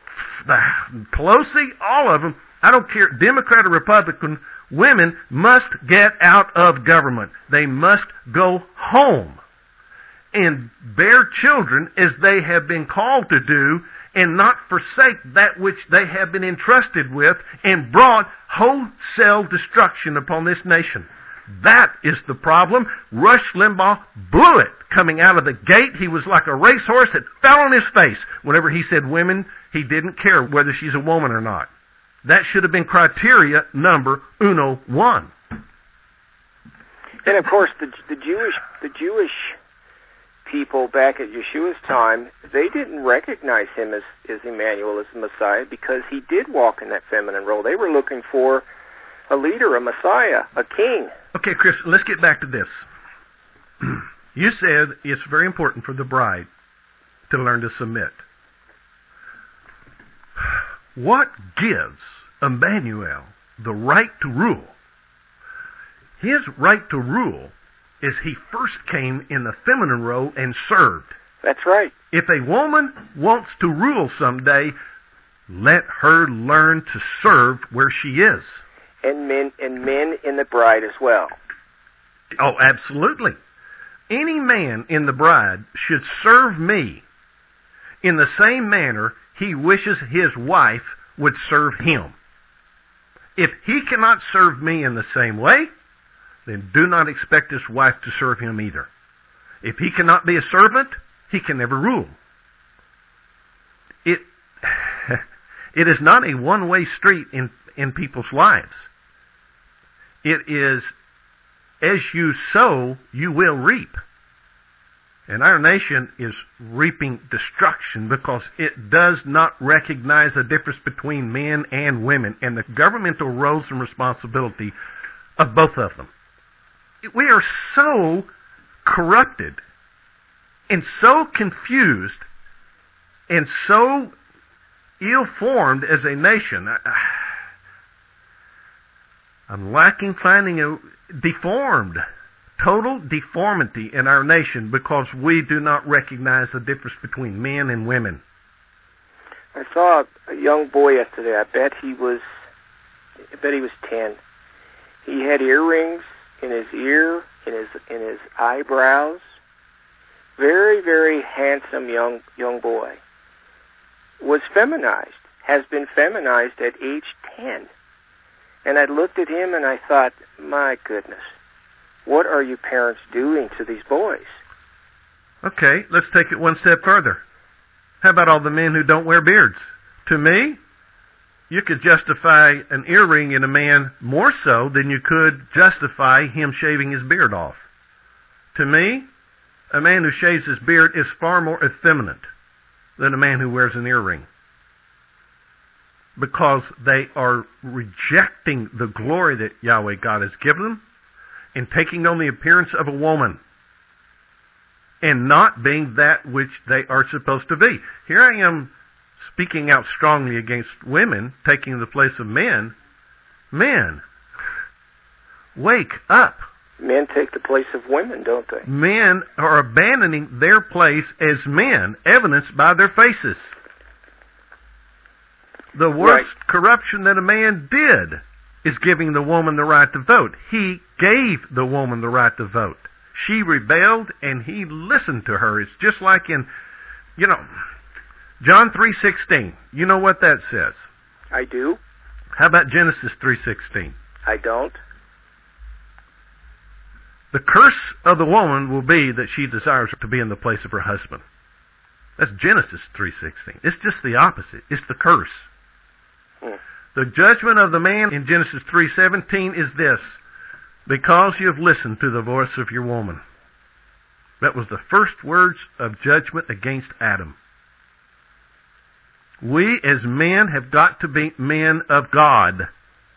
Pelosi, all of them, I don't care, Democrat or Republican, women must get out of government. They must go home and bear children as they have been called to do, and not forsake that which they have been entrusted with and brought wholesale destruction upon this nation. That is the problem. Rush Limbaugh blew it coming out of the gate. He was like a racehorse that fell on his face. Whenever he said women, he didn't care whether she's a woman or not. That should have been criteria number 1. And of course, the Jewish people back at Yeshua's time, they didn't recognize him as Emmanuel, as the Messiah, because he did walk in that feminine role. They were looking for a leader, a Messiah, a king. Okay, Chris, let's get back to this. You said it's very important for the bride to learn to submit. What gives Emmanuel the right to rule. His right to rule is he first came in the feminine role and served. That's right. If a woman wants to rule someday, let her learn to serve where she is. And men in the bride as well. Oh, absolutely. Any man in the bride should serve me in the same manner he wishes his wife would serve him. If he cannot serve me in the same way, then do not expect his wife to serve him either. If he cannot be a servant, he can never rule. It is not a one-way street in people's lives. It is, as you sow, you will reap. And our nation is reaping destruction because it does not recognize a difference between men and women and the governmental roles and responsibility of both of them. We are so corrupted and so confused and so ill-formed as a nation. I'm finding a deformed, total deformity in our nation because we do not recognize the difference between men and women. I saw a young boy yesterday. I bet he was 10. He had earrings in his ear, in his eyebrows. Very, very handsome young boy. Was feminized, has been feminized at age 10. And I looked at him and I thought, my goodness, what are you parents doing to these boys? Okay, let's take it one step further. How about all the men who don't wear beards? To me, you could justify an earring in a man more so than you could justify him shaving his beard off. To me, a man who shaves his beard is far more effeminate than a man who wears an earring. Because they are rejecting the glory that Yahweh God has given them and taking on the appearance of a woman and not being that which they are supposed to be. Here I am speaking out strongly against women taking the place of men. Men, wake up. Men take the place of women, don't they? Men are abandoning their place as men, evidenced by their faces. The worst corruption that a man did is giving the woman the right to vote. He gave the woman the right to vote. She rebelled and he listened to her. It's just like in, John 3:16. You know what that says? I do. How about Genesis 3:16? I don't. The curse of the woman will be that she desires to be in the place of her husband. That's Genesis 3:16. It's just the opposite. It's the curse. The judgment of the man in Genesis 3:17 is this: because you have listened to the voice of your woman. That was the first words of judgment against Adam. We as men have got to be men of God.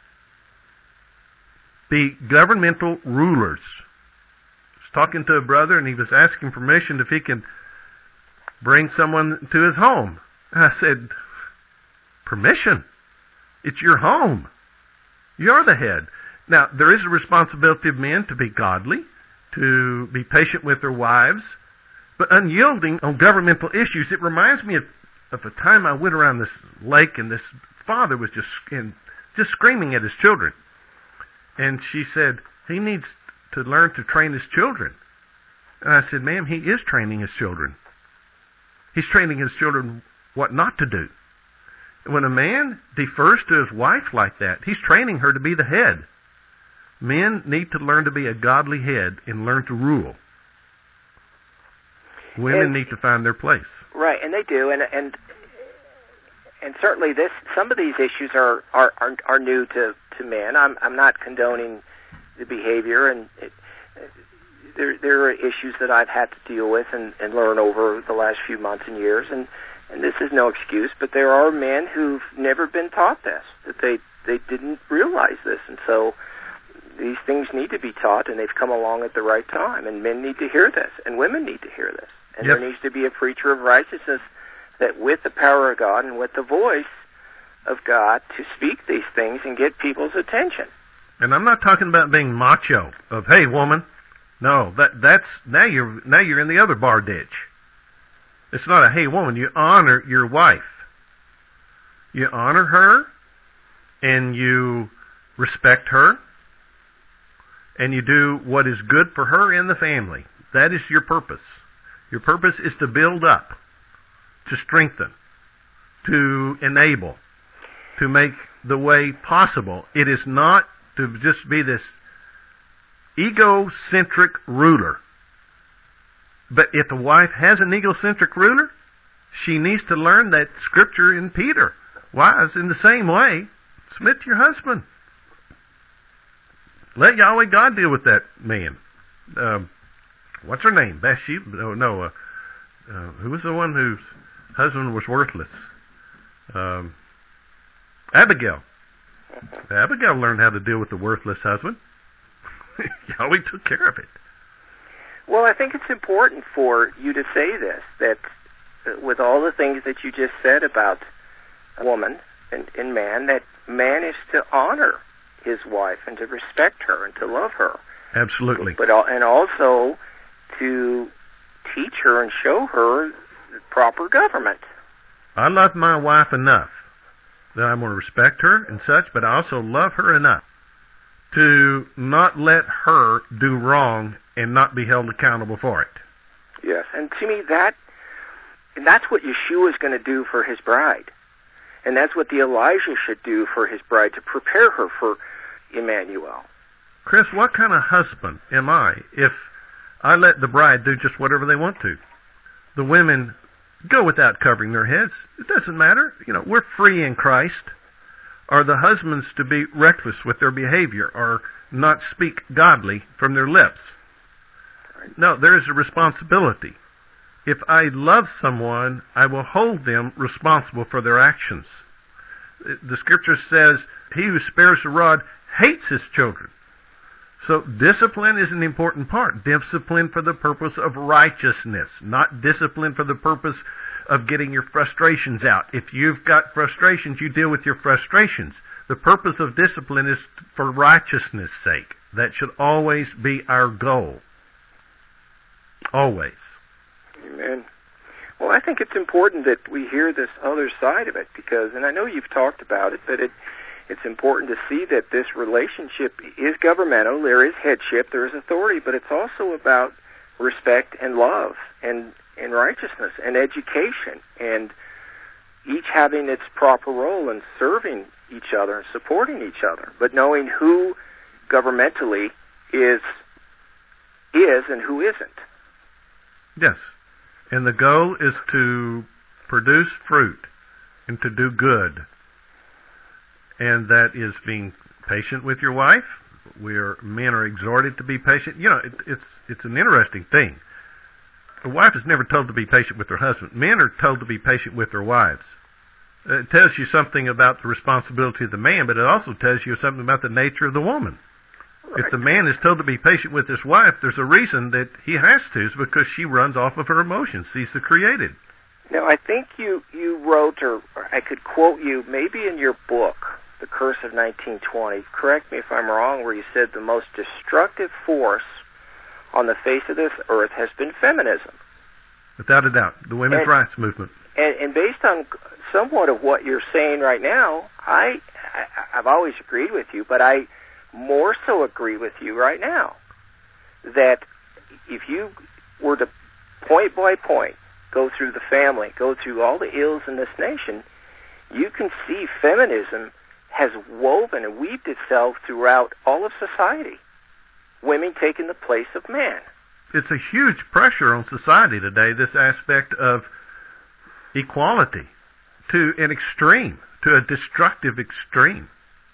Be governmental rulers. I was talking to a brother and he was asking permission if he can bring someone to his home. And I said, permission? It's your home. You're the head. Now, there is a responsibility of men to be godly, to be patient with their wives, but unyielding on governmental issues. It reminds me of a time I went around this lake and this father was just screaming at his children. And she said, he needs to learn to train his children. And I said, ma'am, he is training his children. He's training his children what not to do. When a man defers to his wife like that, he's training her to be the head. Men need to learn to be a godly head and learn to rule. Women need to find their place. Right, and they do, and certainly some of these issues are new to men. I'm not condoning the behavior, and there are issues that I've had to deal with and learn over the last few months and years, and this is no excuse, but there are men who've never been taught this, that they didn't realize this, and so these things need to be taught, and they've come along at the right time, and men need to hear this, and women need to hear this, and yes. There needs to be a preacher of righteousness that with the power of God and with the voice of God to speak these things and get people's attention. And I'm not talking about being macho of, hey, woman. No, that's now you're in the other bar ditch. It's not a, hey, woman. You honor your wife. You honor her, and you respect her, and you do what is good for her and the family. That is your purpose. Your purpose is to build up, to strengthen, to enable, to make the way possible. It is not to just be this egocentric ruler. But if the wife has an egocentric ruler, she needs to learn that scripture in Peter. Wives, in the same way, submit to your husband. Let Yahweh God deal with that man. What's her name? Bathsheba? Who was the one whose husband was worthless? Abigail. Abigail learned how to deal with the worthless husband. Yahweh took care of it. Well, I think it's important for you to say this, that with all the things that you just said about woman and man, that man is to honor his wife and to respect her and to love her. Absolutely. And also to teach her and show her proper government. I love my wife enough that I'm going to respect her and such, but I also love her enough to not let her do wrong and not be held accountable for it. Yes, and to me that's what Yeshua is going to do for his bride. And that's what the Elijah should do for his bride, to prepare her for Emmanuel. Chris, what kind of husband am I if I let the bride do just whatever they want to? The women go without covering their heads. It doesn't matter. We're free in Christ. Are the husbands to be reckless with their behavior or not speak godly from their lips? No, there is a responsibility. If I love someone, I will hold them responsible for their actions. The scripture says, he who spares the rod hates his children. So discipline is an important part. Discipline for the purpose of righteousness, not discipline for the purpose of getting your frustrations out. If you've got frustrations, you deal with your frustrations. The purpose of discipline is for righteousness' sake. That should always be our goal. Always. Amen. Well, I think it's important that we hear this other side of it, because, and I know you've talked about it, but it's important to see that this relationship is governmental. There is headship, there is authority, but it's also about respect and love and righteousness and education, and each having its proper role in serving each other and supporting each other, but knowing who governmentally is and who isn't. Yes. And the goal is to produce fruit and to do good. And that is being patient with your wife. Men are exhorted to be patient. It's an interesting thing. A wife is never told to be patient with her husband. Men are told to be patient with their wives. It tells you something about the responsibility of the man, but it also tells you something about the nature of the woman. Right. If the man is told to be patient with his wife, there's a reason that he has to. It's because she runs off of her emotions. She's the created. Now, I think you wrote, or I could quote you, maybe in your book, The Curse of 1920, correct me if I'm wrong, where you said the most destructive force on the face of this earth has been feminism. Without a doubt. The women's rights movement. And based on somewhat of what you're saying right now, I've always agreed with you, but I more so agree with you right now that if you were to point by point go through the family, go through all the ills in this nation, you can see feminism has woven and weaved itself throughout all of society. Women taking the place of man. It's a huge pressure on society today, this aspect of equality to an extreme, to a destructive extreme.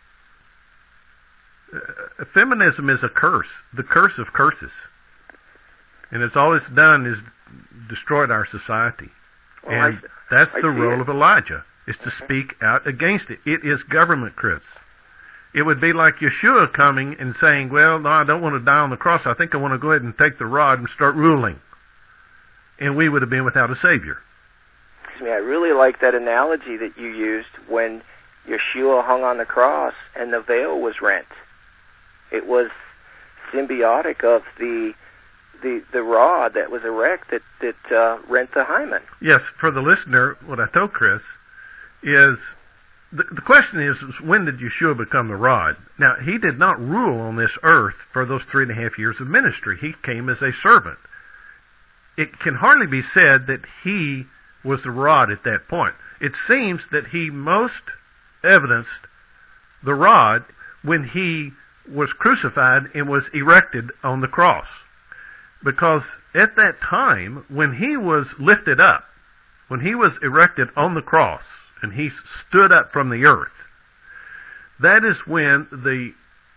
Feminism is a curse, the curse of curses. And it's all it's done is destroyed our society. Well, and that's the role of Elijah, is to speak out against it. It is government, Chris. It would be like Yeshua coming and saying, well, no, I don't want to die on the cross. I think I want to go ahead and take the rod and start ruling. And we would have been without a Savior. I really like that analogy that you used when Yeshua hung on the cross and the veil was rent. It was symbiotic of the rod that was erect that rent the hymen. Yes, for the listener, what I told Chris is, the question is when did Yeshua become the rod? Now, he did not rule on this earth for those 3.5 years of ministry. He came as a servant. It can hardly be said that he was the rod at that point. It seems that he most evidenced the rod when he was crucified and was erected on the cross. Because at that time, when he was lifted up, when he was erected on the cross, and he stood up from the earth, that is when the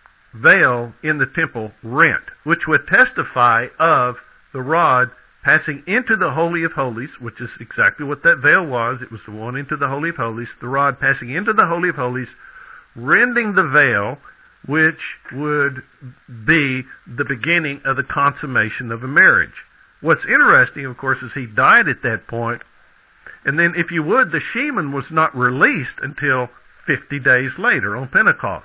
veil in the temple rent, which would testify of the rod passing into the Holy of Holies, which is exactly what that veil was. It was the one into the Holy of Holies, the rod passing into the Holy of Holies, rending the veil, which would be the beginning of the consummation of a marriage. What's interesting, of course, is he died at that point, and then, if you would, the Shemin was not released until 50 days later on Pentecost.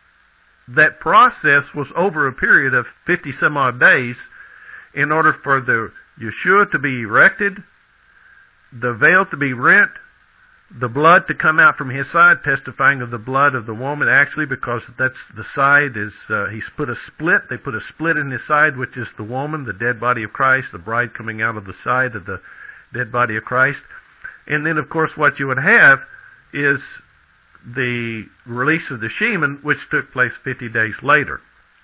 That process was over a period of 50 some odd days in order for the Yeshua to be erected, the veil to be rent, the blood to come out from his side, testifying of the blood of the woman, actually, because that's the side is, he's put a split. They put a split in his side, which is the woman, the dead body of Christ, the bride coming out of the side of the dead body of Christ. And then, of course, what you would have is the release of the Shemin, which took place 50 days later.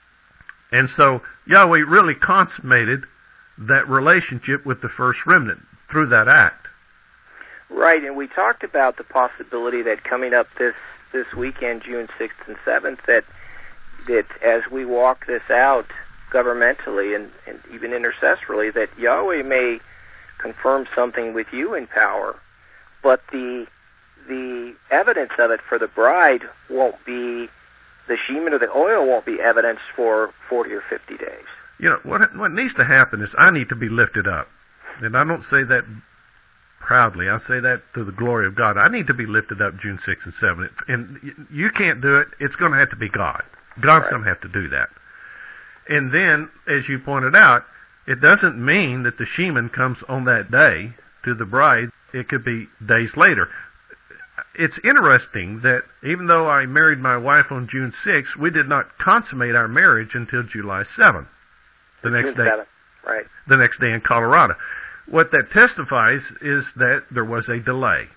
And so Yahweh really consummated that relationship with the first remnant through that act. Right, and we talked about the possibility that coming up this weekend, June 6th and 7th, that as we walk this out governmentally and even intercessorally, that Yahweh may confirm something with you in power, but the evidence of it for the bride won't be, the Shemin or the oil won't be evidence for 40 or 50 days. You know, what needs to happen is I need to be lifted up. And I don't say that proudly. I say that to the glory of God. I need to be lifted up June 6th and 7th. And you can't do it. It's going to have to be God. God's right. going to have to do that. And then, as you pointed out, it doesn't mean that the Shemin comes on that day to the bride. It could be days later. It's interesting that even though I married my wife on June 6th, we did not consummate our marriage until July 7th. The next day, right. The next day in Colorado. What that testifies is that there was a delay.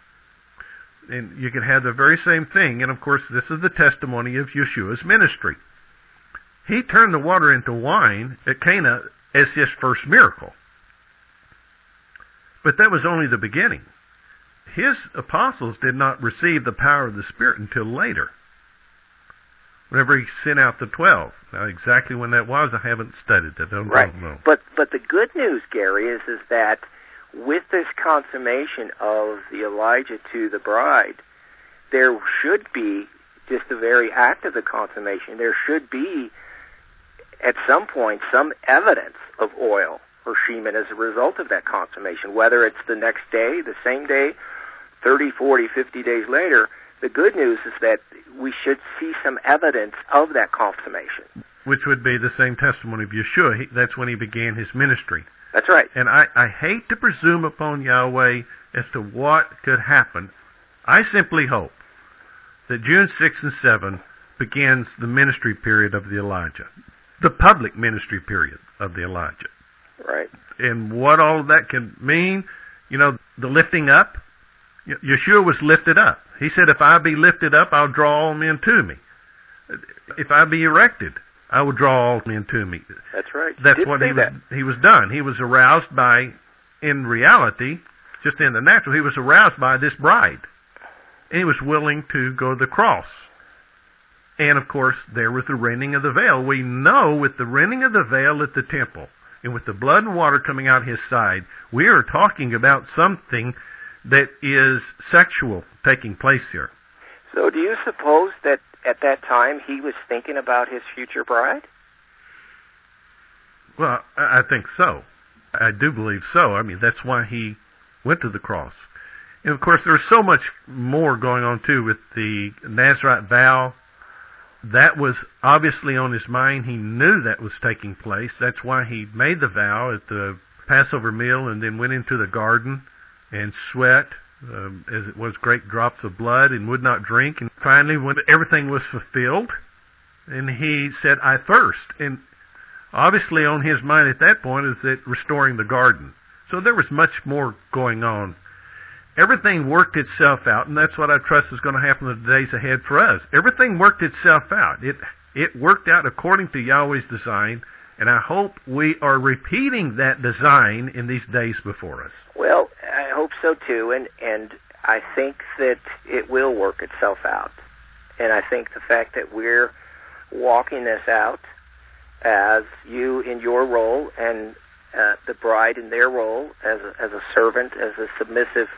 And you can have the very same thing, and of course this is the testimony of Yeshua's ministry. He turned the water into wine at Cana as his first miracle. But that was only the beginning. His apostles did not receive the power of the Spirit until later, whenever he sent out the 12. Now, exactly when that was, I haven't studied it. I don't know. But the good news, Gary, is that with this consummation of the Elijah to the bride, there should be, just the very act of the consummation, there should be, at some point, some evidence of oil or Shemin as a result of that consummation, whether it's the next day, the same day, 30, 40, 50 days later. The good news is that we should see some evidence of that consummation. Which would be the same testimony of Yeshua. That's when he began his ministry. That's right. And I hate to presume upon Yahweh as to what could happen. I simply hope that June 6 and 7 begins the ministry period of the Elijah. The public ministry period of the Elijah. Right. And what all of that can mean, you know, the lifting up. Yeshua was lifted up. He said, if I be lifted up, I'll draw all men to me. If I be erected, I will draw all men to me. That's right. That's what he was done. He was aroused by, in reality, just in the natural, he was aroused by this bride. And he was willing to go to the cross. And, of course, there was the rending of the veil. We know with the rending of the veil at the temple, and with the blood and water coming out his side, we are talking about something that is sexual taking place here. So do you suppose that at that time he was thinking about his future bride? Well, I think so. I do believe so. I mean, that's why he went to the cross. And of course, there's so much more going on too with the Nazirite vow. That was obviously on his mind. He knew that was taking place. That's why he made the vow at the Passover meal and then went into the garden and sweat, as it was great drops of blood, and would not drink. And finally, when everything was fulfilled, and he said, I thirst. And obviously on his mind at that point is that restoring the garden. So there was much more going on. Everything worked itself out, and that's what I trust is going to happen in the days ahead for us. Everything worked itself out. It worked out according to Yahweh's design, and I hope we are repeating that design in these days before us. Well, I hope so too, and I think that it will work itself out. And I think the fact that we're walking this out as you in your role and the bride in their role as a servant, as a submissive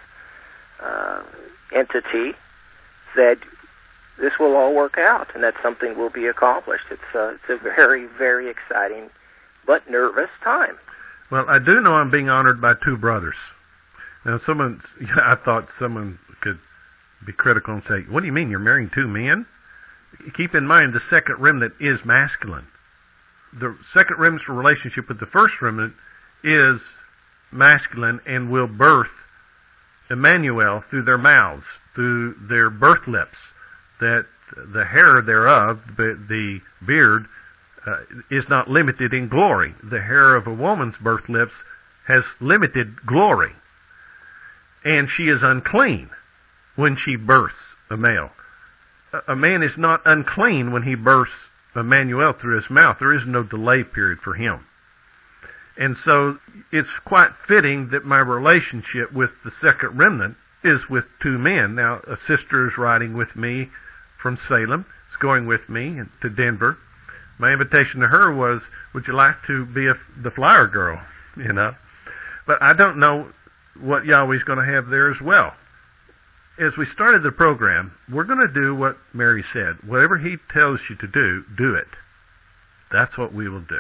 entity, that this will all work out, and that something will be accomplished. It's a very, very exciting but nervous time. Well, I do know I'm being honored by two brothers. Now, I thought someone could be critical and say, what do you mean, you're marrying two men? Keep in mind, the second remnant is masculine. The second remnant's relationship with the first remnant is masculine and will birth Emmanuel through their mouths, through their birth lips, that the hair thereof, the beard, is not limited in glory. The hair of a woman's birth lips has limited glory. And she is unclean when she births a male. A man is not unclean when he births Emmanuel through his mouth. There is no delay period for him. And so it's quite fitting that my relationship with the second remnant is with two men. Now, a sister is riding with me from Salem. Is going with me to Denver. My invitation to her was, would you like to be the flyer girl? You know. But I don't know what Yahweh's going to have there as well. As we started the program, we're going to do what Mary said. Whatever he tells you to do, do it. That's what we will do.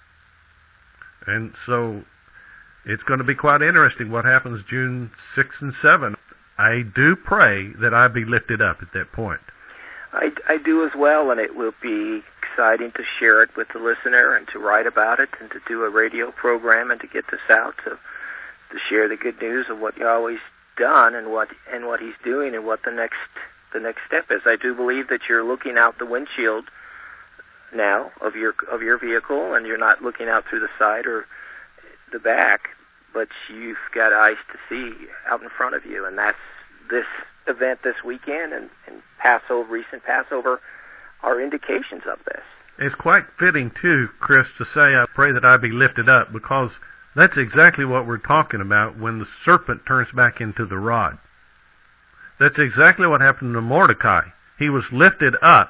And so it's going to be quite interesting what happens June 6 and 7. I do pray that I be lifted up at that point. I do as well, and it will be exciting to share it with the listener and to write about it and to do a radio program and to get this out, to share the good news of what Yahweh's done and what he's doing and what the next step is. I do believe that you're looking out the windshield now of your vehicle, and you're not looking out through the side or the back, but you've got eyes to see out in front of you, and that's this event this weekend and recent Passover are indications of this. It's quite fitting too, Chris, to say I pray that I be lifted up, because that's exactly what we're talking about when the serpent turns back into the rod. That's exactly what happened to Mordecai. He was lifted up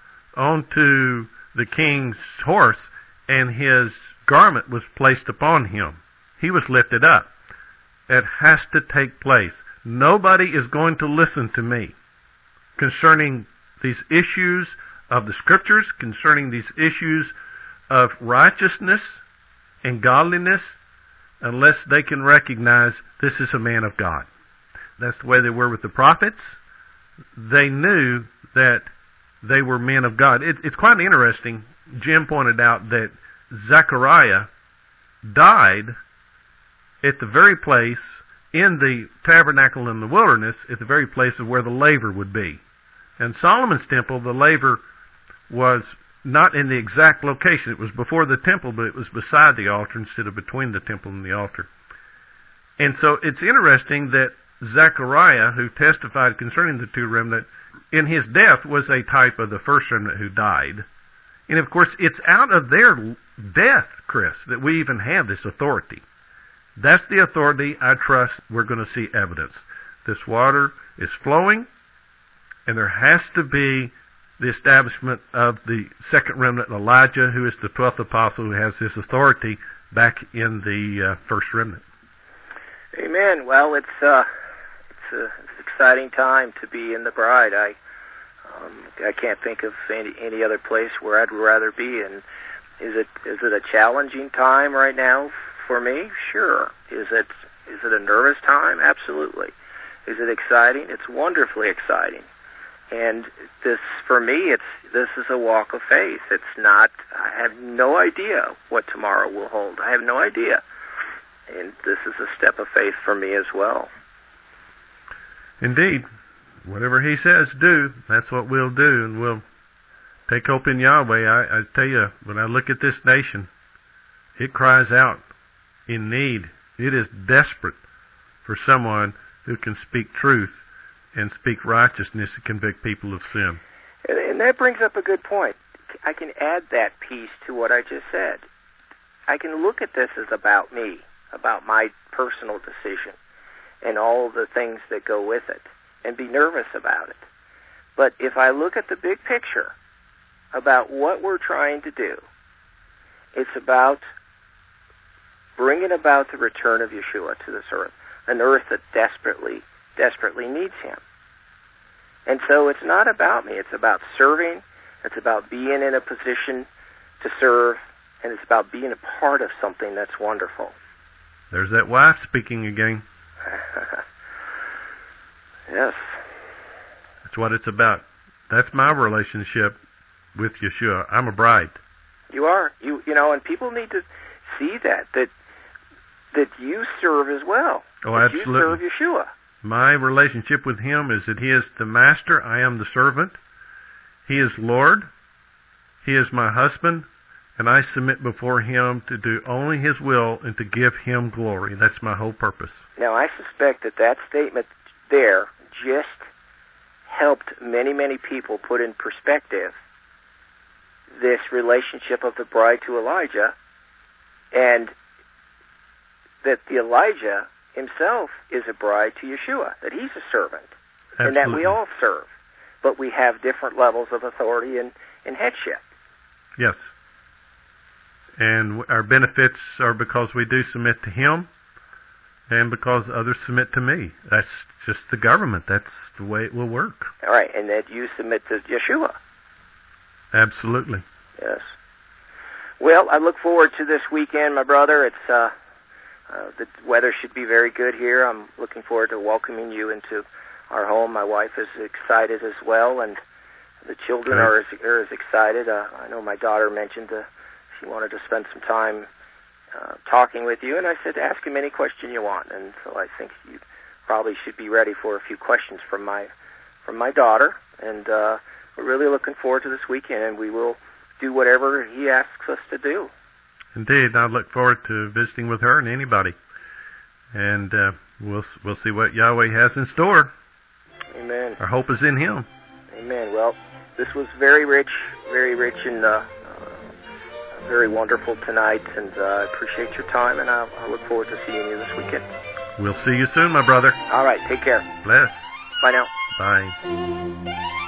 onto the king's horse, and his garment was placed upon him. He was lifted up. It has to take place. Nobody is going to listen to me concerning these issues of the Scriptures, concerning these issues of righteousness and godliness, unless they can recognize this is a man of God. That's the way they were with the prophets. They knew that they were men of God. It's quite interesting. Jim pointed out that Zechariah died at the very place in the tabernacle in the wilderness, at the very place of where the laver would be. In Solomon's temple, the laver was not in the exact location. It was before the temple, but it was beside the altar instead of between the temple and the altar. And so it's interesting that Zechariah, who testified concerning the two remnant, in his death was a type of the first remnant who died. And of course, it's out of their death, Chris, that we even have this authority. That's the authority I trust we're going to see evidence. This water is flowing, and there has to be the establishment of the second remnant, Elijah, who is the 12th apostle, who has this authority back in the first remnant. Amen. Well, it's an exciting time to be in the bride. I can't think of any other place where I'd rather be. And is it a challenging time right now for me? Sure. Is it a nervous time? Absolutely. Is it exciting? It's wonderfully exciting. And this, for me, this is a walk of faith. It's not, I have no idea what tomorrow will hold. I have no idea. And this is a step of faith for me as well. Indeed. Whatever he says do, that's what we'll do, and we'll take hope in Yahweh. I tell you, when I look at this nation, it cries out in need. It is desperate for someone who can speak truth and speak righteousness and convict people of sin. And that brings up a good point. I can add that piece to what I just said. I can look at this as about me, about my personal decision, and all the things that go with it, and be nervous about it. But if I look at the big picture about what we're trying to do, it's about bringing about the return of Yeshua to this earth, an earth that desperately, desperately needs him. And so it's not about me. It's about serving. It's about being in a position to serve. And it's about being a part of something that's wonderful. There's that wife speaking again. Yes. That's what it's about. That's my relationship with Yeshua. I'm a bride. You are. You know, and people need to see that you serve as well. Oh, that absolutely. You serve Yeshua. My relationship with him is that he is the master, I am the servant. He is Lord. He is my husband, and I submit before him to do only his will and to give him glory. That's my whole purpose. Now, I suspect that statement there just helped many, many people put in perspective this relationship of the bride to Elijah, and that the Elijah himself is a bride to Yeshua, that he's a servant, Absolutely. And that we all serve, but we have different levels of authority and headship. Yes. And our benefits are because we do submit to him and because others submit to me. That's just the government. That's the way it will work. All right, and that you submit to Yeshua. Absolutely. Yes. Well, I look forward to this weekend, my brother. It's the weather should be very good here. I'm looking forward to welcoming you into our home. My wife is excited as well, and the children are as excited. I know my daughter mentioned she wanted to spend some time talking with you, and I said, ask him any question you want. And so I think you probably should be ready for a few questions from my daughter. And we're really looking forward to this weekend, and we will do whatever he asks us to do. Indeed, I look forward to visiting with her and anybody. And we'll see what Yahweh has in store. Amen. Our hope is in him. Amen. Well, this was very rich and very wonderful tonight, and I appreciate your time, and I look forward to seeing you this weekend. We'll see you soon, my brother. All right, take care. Bless. Bye now. Bye.